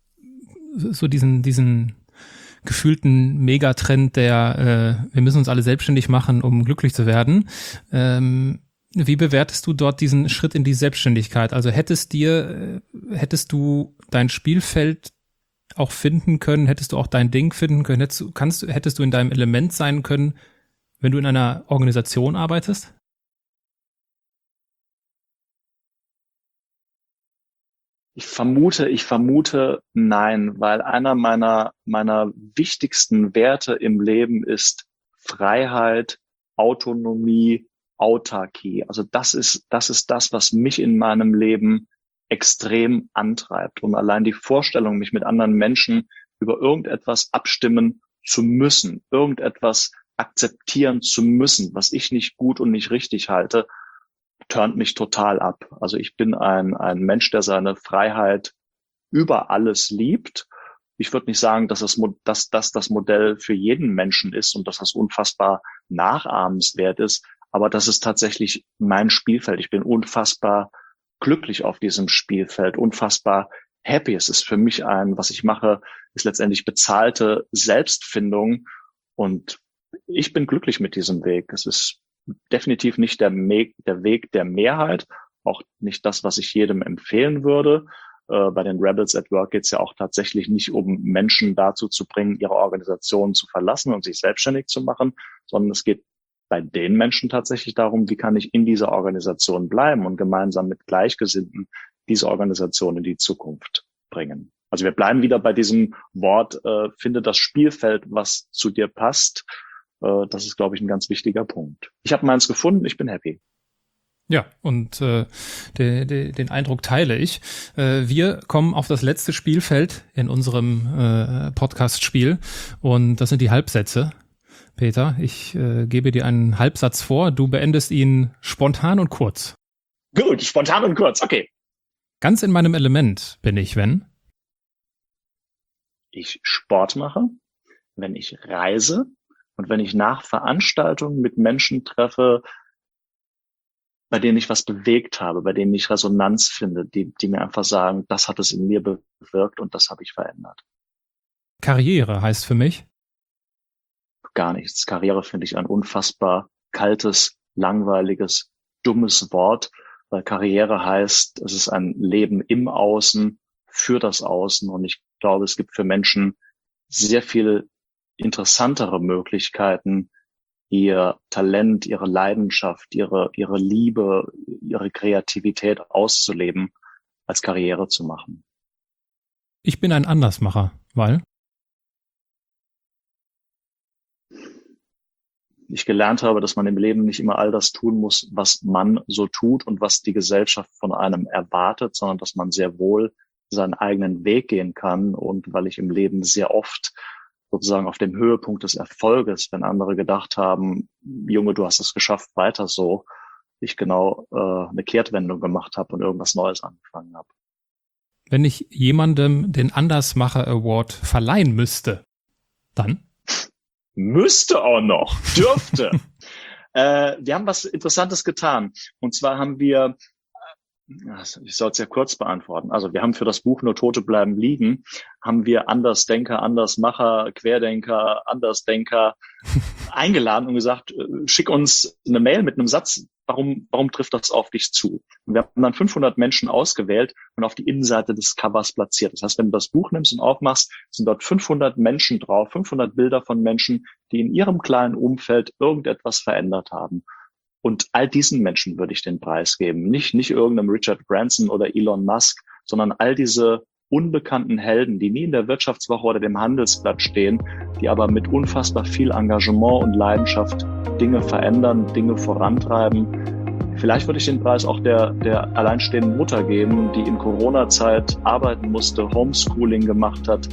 so diesen, diesen gefühlten Megatrend, der äh, wir müssen uns alle selbstständig machen, um glücklich zu werden. Ähm, wie bewertest du dort diesen Schritt in die Selbstständigkeit? Also hättest dir, äh, hättest du dein Spielfeld auch finden können, hättest du auch dein Ding finden können, hättest du, kannst, hättest du in deinem Element sein können, wenn du in einer Organisation arbeitest? Ich vermute, ich vermute nein, weil einer meiner, meiner wichtigsten Werte im Leben ist Freiheit, Autonomie, Autarkie. Also das ist, das ist das, was mich in meinem Leben extrem antreibt. Und allein die Vorstellung, mich mit anderen Menschen über irgendetwas abstimmen zu müssen, irgendetwas akzeptieren zu müssen, was ich nicht gut und nicht richtig halte, turnt mich total ab. Also ich bin ein, ein Mensch, der seine Freiheit über alles liebt. Ich würde nicht sagen, dass das, dass das das Modell für jeden Menschen ist und dass das unfassbar nachahmenswert ist, aber das ist tatsächlich mein Spielfeld. Ich bin unfassbar glücklich auf diesem Spielfeld, unfassbar happy. Es ist für mich ein, was ich mache, ist letztendlich bezahlte Selbstfindung und ich bin glücklich mit diesem Weg. Es ist definitiv nicht der, Me- der Weg der Mehrheit, auch nicht das, was ich jedem empfehlen würde. Äh, bei den Rebels at Work geht es ja auch tatsächlich nicht um Menschen dazu zu bringen, ihre Organisation zu verlassen und sich selbstständig zu machen, sondern es geht bei den Menschen tatsächlich darum, wie kann ich in dieser Organisation bleiben und gemeinsam mit Gleichgesinnten diese Organisation in die Zukunft bringen. Also wir bleiben wieder bei diesem Wort, äh, finde das Spielfeld, was zu dir passt. Äh, das ist, glaube ich, ein ganz wichtiger Punkt. Ich habe meins gefunden, ich bin happy. Ja, und äh, de, de, den Eindruck teile ich. Äh, wir kommen auf das letzte Spielfeld in unserem äh, Podcast-Spiel und das sind die Halbsätze. Peter, ich äh, gebe dir einen Halbsatz vor, du beendest ihn spontan und kurz. Gut, spontan und kurz, okay. Ganz in meinem Element bin ich, wenn? Ich Sport mache, wenn ich reise und wenn ich nach Veranstaltungen mit Menschen treffe, bei denen ich was bewegt habe, bei denen ich Resonanz finde, die, die mir einfach sagen, das hat es in mir bewirkt und das habe ich verändert. Karriere heißt für mich? Gar nichts. Karriere finde ich ein unfassbar kaltes, langweiliges, dummes Wort, weil Karriere heißt, es ist ein Leben im Außen, für das Außen und ich glaube, es gibt für Menschen sehr viel interessantere Möglichkeiten, ihr Talent, ihre Leidenschaft, ihre, ihre Liebe, ihre Kreativität auszuleben, als Karriere zu machen. Ich bin ein Andersmacher, weil? Ich gelernt habe, dass man im Leben nicht immer all das tun muss, was man so tut und was die Gesellschaft von einem erwartet, sondern dass man sehr wohl seinen eigenen Weg gehen kann. Und weil ich im Leben sehr oft sozusagen auf dem Höhepunkt des Erfolges, wenn andere gedacht haben, Junge, du hast es geschafft, weiter so, ich genau äh, eine Kehrtwendung gemacht habe und irgendwas Neues angefangen habe. Wenn ich jemandem den Andersmacher Award verleihen müsste, dann? Müsste auch noch, dürfte. äh, wir haben was Interessantes getan. Und zwar haben wir, ich soll es ja kurz beantworten, also wir haben für das Buch Nur Tote bleiben liegen, haben wir Andersdenker, Andersmacher, Querdenker, Andersdenker eingeladen und gesagt, schick uns eine Mail mit einem Satz, warum, warum trifft das auf dich zu? Und wir haben dann fünfhundert Menschen ausgewählt und auf die Innenseite des Covers platziert. Das heißt, wenn du das Buch nimmst und aufmachst, sind dort fünfhundert Menschen drauf, fünfhundert Bilder von Menschen, die in ihrem kleinen Umfeld irgendetwas verändert haben. Und all diesen Menschen würde ich den Preis geben. Nicht, nicht irgendeinem Richard Branson oder Elon Musk, sondern all diese unbekannten Helden, die nie in der Wirtschaftswoche oder dem Handelsblatt stehen, die aber mit unfassbar viel Engagement und Leidenschaft Dinge verändern, Dinge vorantreiben. Vielleicht würde ich den Preis auch der, der alleinstehenden Mutter geben, die in Corona-Zeit arbeiten musste, Homeschooling gemacht hat.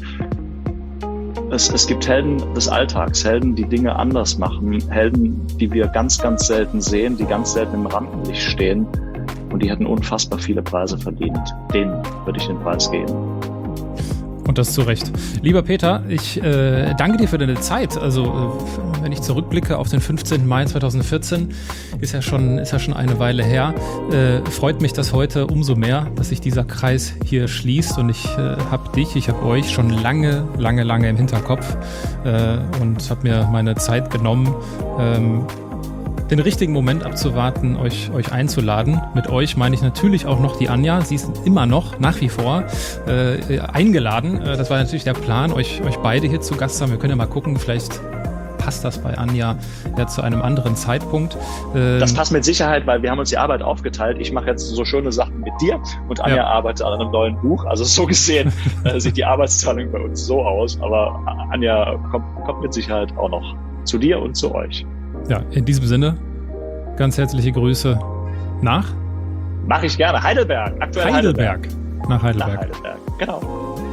Es, es gibt Helden des Alltags, Helden, die Dinge anders machen, Helden, die wir ganz, ganz selten sehen, die ganz selten im Rampenlicht stehen und die hätten unfassbar viele Preise verdient. Denen würde ich den Preis geben. Und das zu Recht. Lieber Peter, ich äh, danke dir für deine Zeit. Also äh, wenn ich zurückblicke auf den fünfzehnten Mai zweitausendvierzehn, ist ja schon, ist ja schon eine Weile her. Äh, freut mich das heute umso mehr, dass sich dieser Kreis hier schließt. Und ich äh, habe dich, ich habe euch schon lange, lange, lange im Hinterkopf äh, und habe mir meine Zeit genommen, ähm, den richtigen Moment abzuwarten, euch, euch einzuladen. Mit euch meine ich natürlich auch noch die Anja. Sie ist immer noch, nach wie vor, äh, eingeladen. Äh, das war natürlich der Plan, euch, euch beide hier zu Gast haben. Wir können ja mal gucken, vielleicht passt das bei Anja ja zu einem anderen Zeitpunkt. Ähm, das passt mit Sicherheit, weil wir haben uns die Arbeit aufgeteilt. Ich mache jetzt so schöne Sachen mit dir und Anja ja. arbeitet an einem neuen Buch. Also so gesehen äh, sieht die Arbeitsteilung bei uns so aus. Aber Anja kommt, kommt mit Sicherheit auch noch zu dir und zu euch. Ja, in diesem Sinne, ganz herzliche Grüße nach? Mache ich gerne. Heidelberg, aktuell Heidelberg. Heidelberg. Nach Heidelberg. Nach Heidelberg, genau.